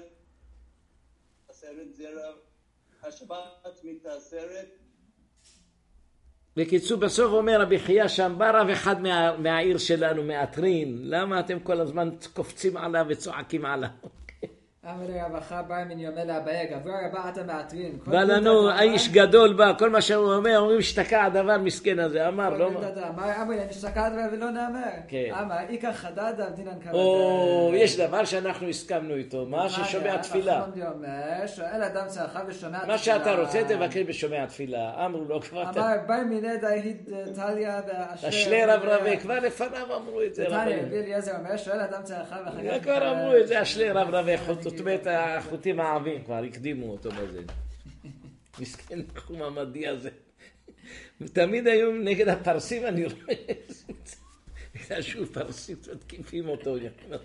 השבת מתעשרת. בקיצור, בסוף אומר רבי חייא שם, בא רב אחד מהעיר שלנו, מאתרין, למה אתם כל הזמן קופצים עליו וצועקים עליו? אמר רבך בא מן יומי לאביה, גבר רבה אתה מאתרין. בא לנו, האיש גדול בא, כל מה שהוא אומר, אומרים שתקע הדבר מסכן הזה, אמר, לא... אמר, נשתקע הדבר ולא נאמר. אמר, איקה חדד דינן כבד. יש דבר שאנחנו הסכמנו איתו, מה ששומע תפילה. שואל אדם צעך ושומע תפילה. מה שאתה רוצה תבקש בשומע תפילה. אמרו לו כבר... אמר, בא מיני דהיד טליה אשלי רב רבי, כבר לפניו אמרו את זה. טליה, ביל יזר אומר, שואל אדם צעך וחגש. כבר אמרו את זה, אשלי רב רבי, זאת אומרת, החוטים העבים כבר הקדימו אותו בזה. מסכן נחום עמדי הזה. תמיד היו נגד הפרסים, אני רואה את זה. בגלל שהוא פרסי, תקיפים אותו.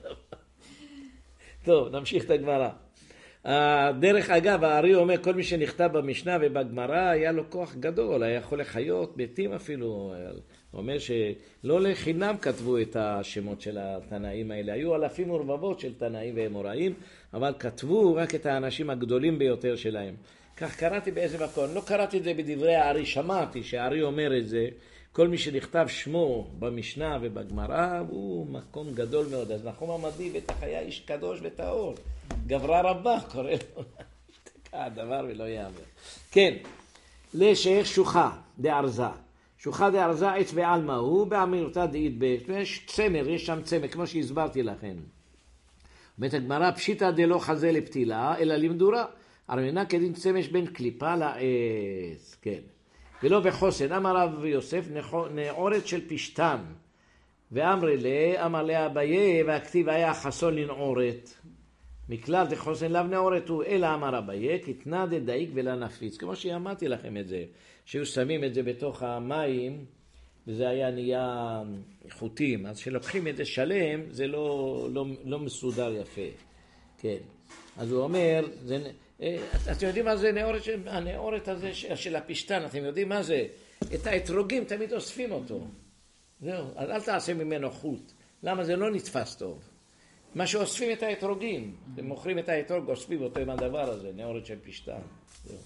טוב, נמשיך את הגמרא. דרך אגב, הארי אומר, כל מי שנכתב במשנה ובגמרא, היה לו כוח גדול, היה יכול לחיות, ביתים אפילו. הוא אומר שלא לחינם כתבו את השמות של התנאים האלה. היו אלפים ורבבות של תנאים ואמוראים, אבל כתבו רק את האנשים הגדולים ביותר שלהם. כך קראתי באיזה מקום, לא קראתי את זה בדברי הארי, שמעתי שהארי אומר את זה, כל מי שנכתב שמו במשנה ובגמרא הוא מקום גדול מאוד. אז נחום עמדי בטח היה איש קדוש וטהור, גברה רבה קורא לו, תקע הדבר ולא יאמר. כן, לשייך שוחה דארזה. שוחה דארזה עץ בעלמא הוא, באמינותא דאית בית. יש צמר, יש שם צמר, כמו שהסברתי לכם. בית הגמרא פשיטא דלא חזה לפתילה, אלא למדורה. ארמנה כדין צמש בין קליפה לעץ. כן. ולא בחוסן. אמר רב יוסף נעורת של פשטן. ואמר לה אביי והכתיב היה חסון לנעורת. מכלל דחוסן לאו נעורת הוא, אלא אמר אביי כתנא דדאיק ולא נפיץ. כמו שאמרתי לכם את זה, שהיו שמים את זה בתוך המים, וזה היה נהיה חוטים. אז שלוקחים את זה שלם, זה לא מסודר יפה. כן. אז הוא אומר, אתם יודעים מה זה הנעורת הזה של הפשטן, אתם יודעים מה זה? את האתרוגים תמיד אוספים אותו. זהו, אז אל תעשה ממנו חוט. למה זה לא נתפס טוב? מה שאוספים את האתרוגים, הם מוכרים את האתרוג, אוספים אותו עם הדבר הזה, נעורת של פשטן. זהו.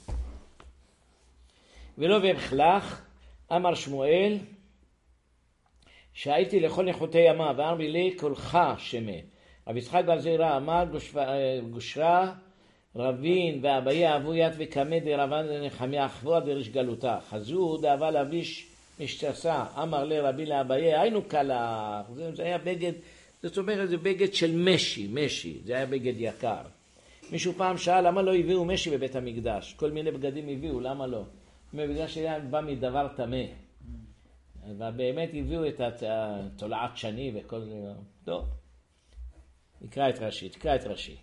ולא במחלך, אמר שמואל, שהייתי לכל נחותי ימה, ואמר לי קולך שמה. רב יצחק בר זירא אמר, גושרה, רבין ואביי אהבו יד וקמא דרבן נחמיה אחווה דריש גלותה. חזו דאבה לביש משתסה, אמר לרבי לאביי, היינו קלח. זה היה בגד, זאת אומרת, זה בגד של משי, זה היה בגד יקר. מישהו פעם שאל, למה לא הביאו משי בבית המקדש? כל מיני בגדים הביאו, למה לא? בגלל שהיה בא מדבר טמא. ובאמת הביאו את התולעת שני וכל זה. טוב. תקרא את רש"י.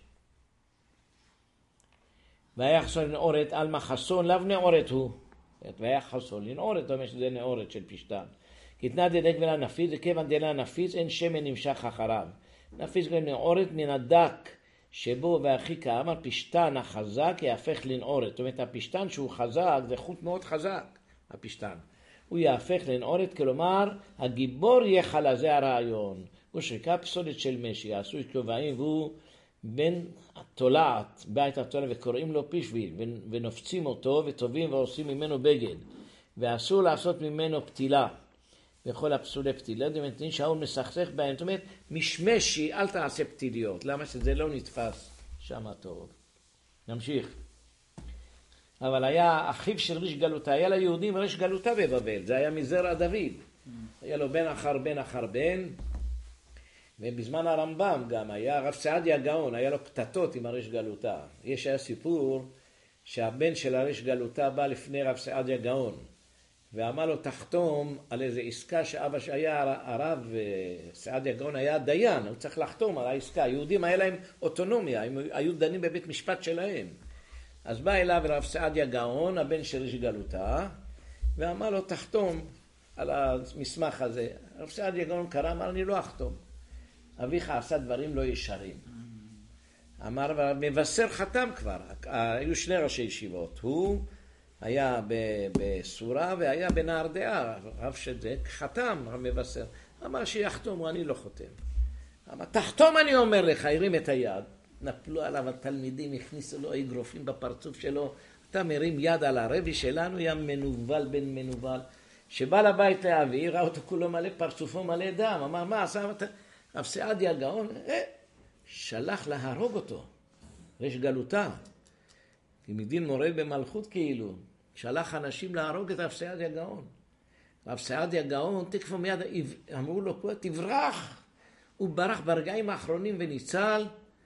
והיה חסון לנעורת על מחסון, לאו נעורת הוא. והיה חסון לנעורת, זאת אומרת שזה נעורת של פשטן. כתנא דדק ולא נפיץ, וכיוון דלה נפיץ, אין שמן נמשך אחריו. נפיץ גם נעורת מן הדק שבו והכי כאמר, פשטן החזק יהפך לנעורת. זאת אומרת, הפשטן שהוא חזק, זה חוט מאוד חזק, הפשטן. הוא יהפך לנעורת, כלומר, הגיבור יהיה חלה, זה הרעיון. הוא שריקה פסולת של משי, עשוי כובעים, והוא בין התולעת, בית התולעת, וקוראים לו פישביל, ונופצים אותו, וטובים ועושים ממנו בגד. ואסור לעשות ממנו פתילה. וכל הפסולי פתילה, דמתנין שהאול מסכסך בהם. זאת אומרת, משמשי, אל תעשה פתיליות. למה שזה לא נתפס שם טוב. נמשיך. אבל היה אחיו של ריש גלותה, היה ליהודים ריש גלותה בבבל, זה היה מזרע דוד. היה לו בן אחר בן, ובזמן הרמב"ם גם היה רב סעדיה גאון, היה לו פתתות עם הריש גלותה. היה סיפור שהבן של הריש גלותה בא לפני רב סעדיה גאון, ואמר לו תחתום על איזו עסקה שאבא שהיה הרב סעדיה גאון היה דיין, הוא צריך לחתום על העסקה. היהודים היה להם אוטונומיה, הם היו דנים בבית משפט שלהם. אז בא אליו רב סעדיה גאון, הבן של ריש גלותה, ואמר לו תחתום על המסמך הזה. רב סעדיה גאון קרא, אמר אני לא אחתום. אביך עשה דברים לא ישרים. אמר, מבשר חתם כבר. היו שני ראשי ישיבות. הוא היה בסורה והיה בנהר דעה. רב שדק חתם, מבשר. אמר שיחתום, אני לא חותם. אמר, תחתום אני אומר לך, הרים את היד. נפלו עליו התלמידים, הכניסו לו אגרופים בפרצוף שלו. אתה מרים יד על הרבי שלנו, היה מנובל בן מנובל. שבא לבית לאבי, ראה אותו כולו מלא, פרצופו מלא דם. אמר, מה עשה? רב סעדיה גאון, שלח להרוג אותו. ריש גלותה. כי מדין מורד במלכות כאילו. שלח אנשים להרוג את רב סעדיה גאון. רב סעדיה גאון, תקפו מיד, אמרו לו פה, תברח. הוא ברח ברגעים האחרונים וניצל,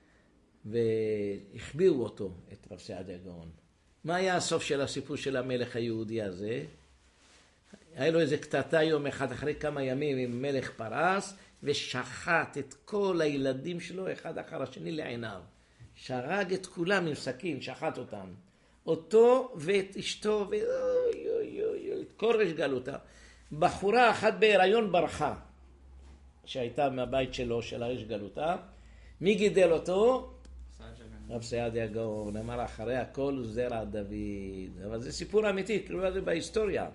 והחביאו אותו, את רב סעדיה גאון. מה היה הסוף של הסיפור של המלך היהודי הזה? היה לו איזה קטטה יום אחד אחרי כמה ימים עם מלך פרס, ושחט את כל הילדים שלו אחד אחר השני לעיניו. שרג את כולם עם סכין, שחט אותם. אותו ואת אשתו, את כל ריש גלותה. בחורה אחת בהיריון ברחה, שהייתה מהבית שלו, של הריש גלותה. מי גידל אותו? רב סעדיה גאון. אמר אחרי הכל זרע דוד. אבל זה סיפור אמיתי, כאילו זה בהיסטוריה.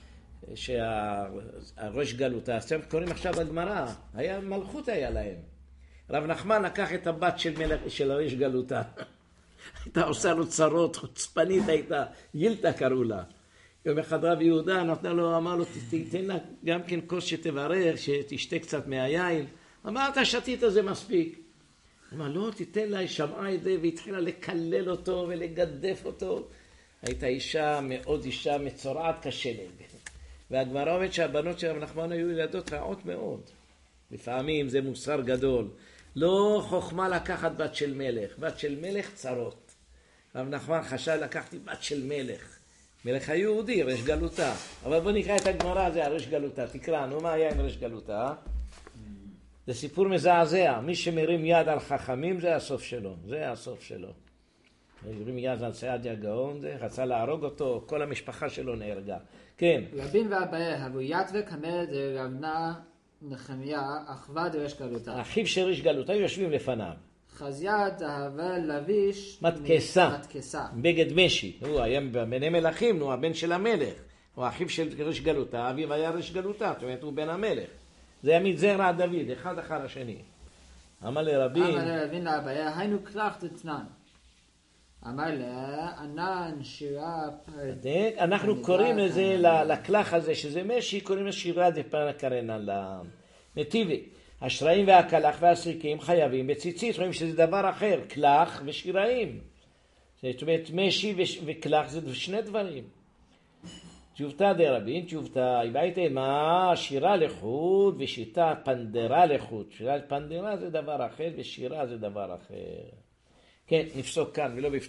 שהראש גלותה, אתם קוראים עכשיו בגמרא, היה מלכות היה להם. רב נחמן לקח את הבת של הראש גלותה. הייתה עושה לו צרות, חוצפנית הייתה, ילתה קראו לה. יום אחד רב יהודה נתנה לו, אמר לו, תיתן לה גם כן כוס שתברך, שתשתה קצת מהיין. אמרת, שתית זה מספיק. אמר, לא, תיתן לה, היא שמעה את זה, והתחילה לקלל אותו ולגדף אותו. הייתה אישה מאוד אישה מצורעת כשלג. והגמרא אומרת שהבנות של רב נחמן היו ילדות רעות מאוד. לפעמים זה מוסר גדול. לא חוכמה לקחת בת של מלך. בת של מלך צרות. רב נחמן חשב לקחתי בת של מלך. מלך היהודי, ריש גלותה. אבל בוא נקרא את הגמרא, זה הריש גלותה. תקרא, נו, מה היה עם ריש גלותה? זה סיפור מזעזע. מי שמרים יד על חכמים, זה הסוף שלו. זה הסוף שלו. מרים יד על סעדיה גאון, זה רצה להרוג אותו, כל המשפחה שלו נהרגה. כן. רבין ואביי הבו יתבק המלך דרבנה נחמיה אחווה דריש גלותה. אחיו של ריש גלותה יושבים לפניו. חזיה דהבה לביש מתקסה. בגד משי. הוא היה בני מלכים, הוא הבן של המלך. הוא אחיו של ריש גלותה, אביו היה ריש גלותה, זאת אומרת הוא בן המלך. זה היה מזרע דוד, אחד אחר השני. אמר לרבין לאביי, היינו כלך דתנן. אמר לה, ענן שירה פרדק. אנחנו קוראים לזה, לכלך הזה, שזה משי, קוראים לזה שירה דפנה קרנה לנתיבי. השרעים והקלח והסריקים חייבים בציצית, רואים שזה דבר אחר, כלך ושיראים. זאת אומרת, משי וכלך זה שני דברים. תשובתא דרבין, תשובתא, הבאתי מה שירה לחוד ושיטה פנדרה לחוד. שירה פנדרה זה דבר אחר ושירה זה דבר אחר. כן, נפסוק כאן ולא בפתח.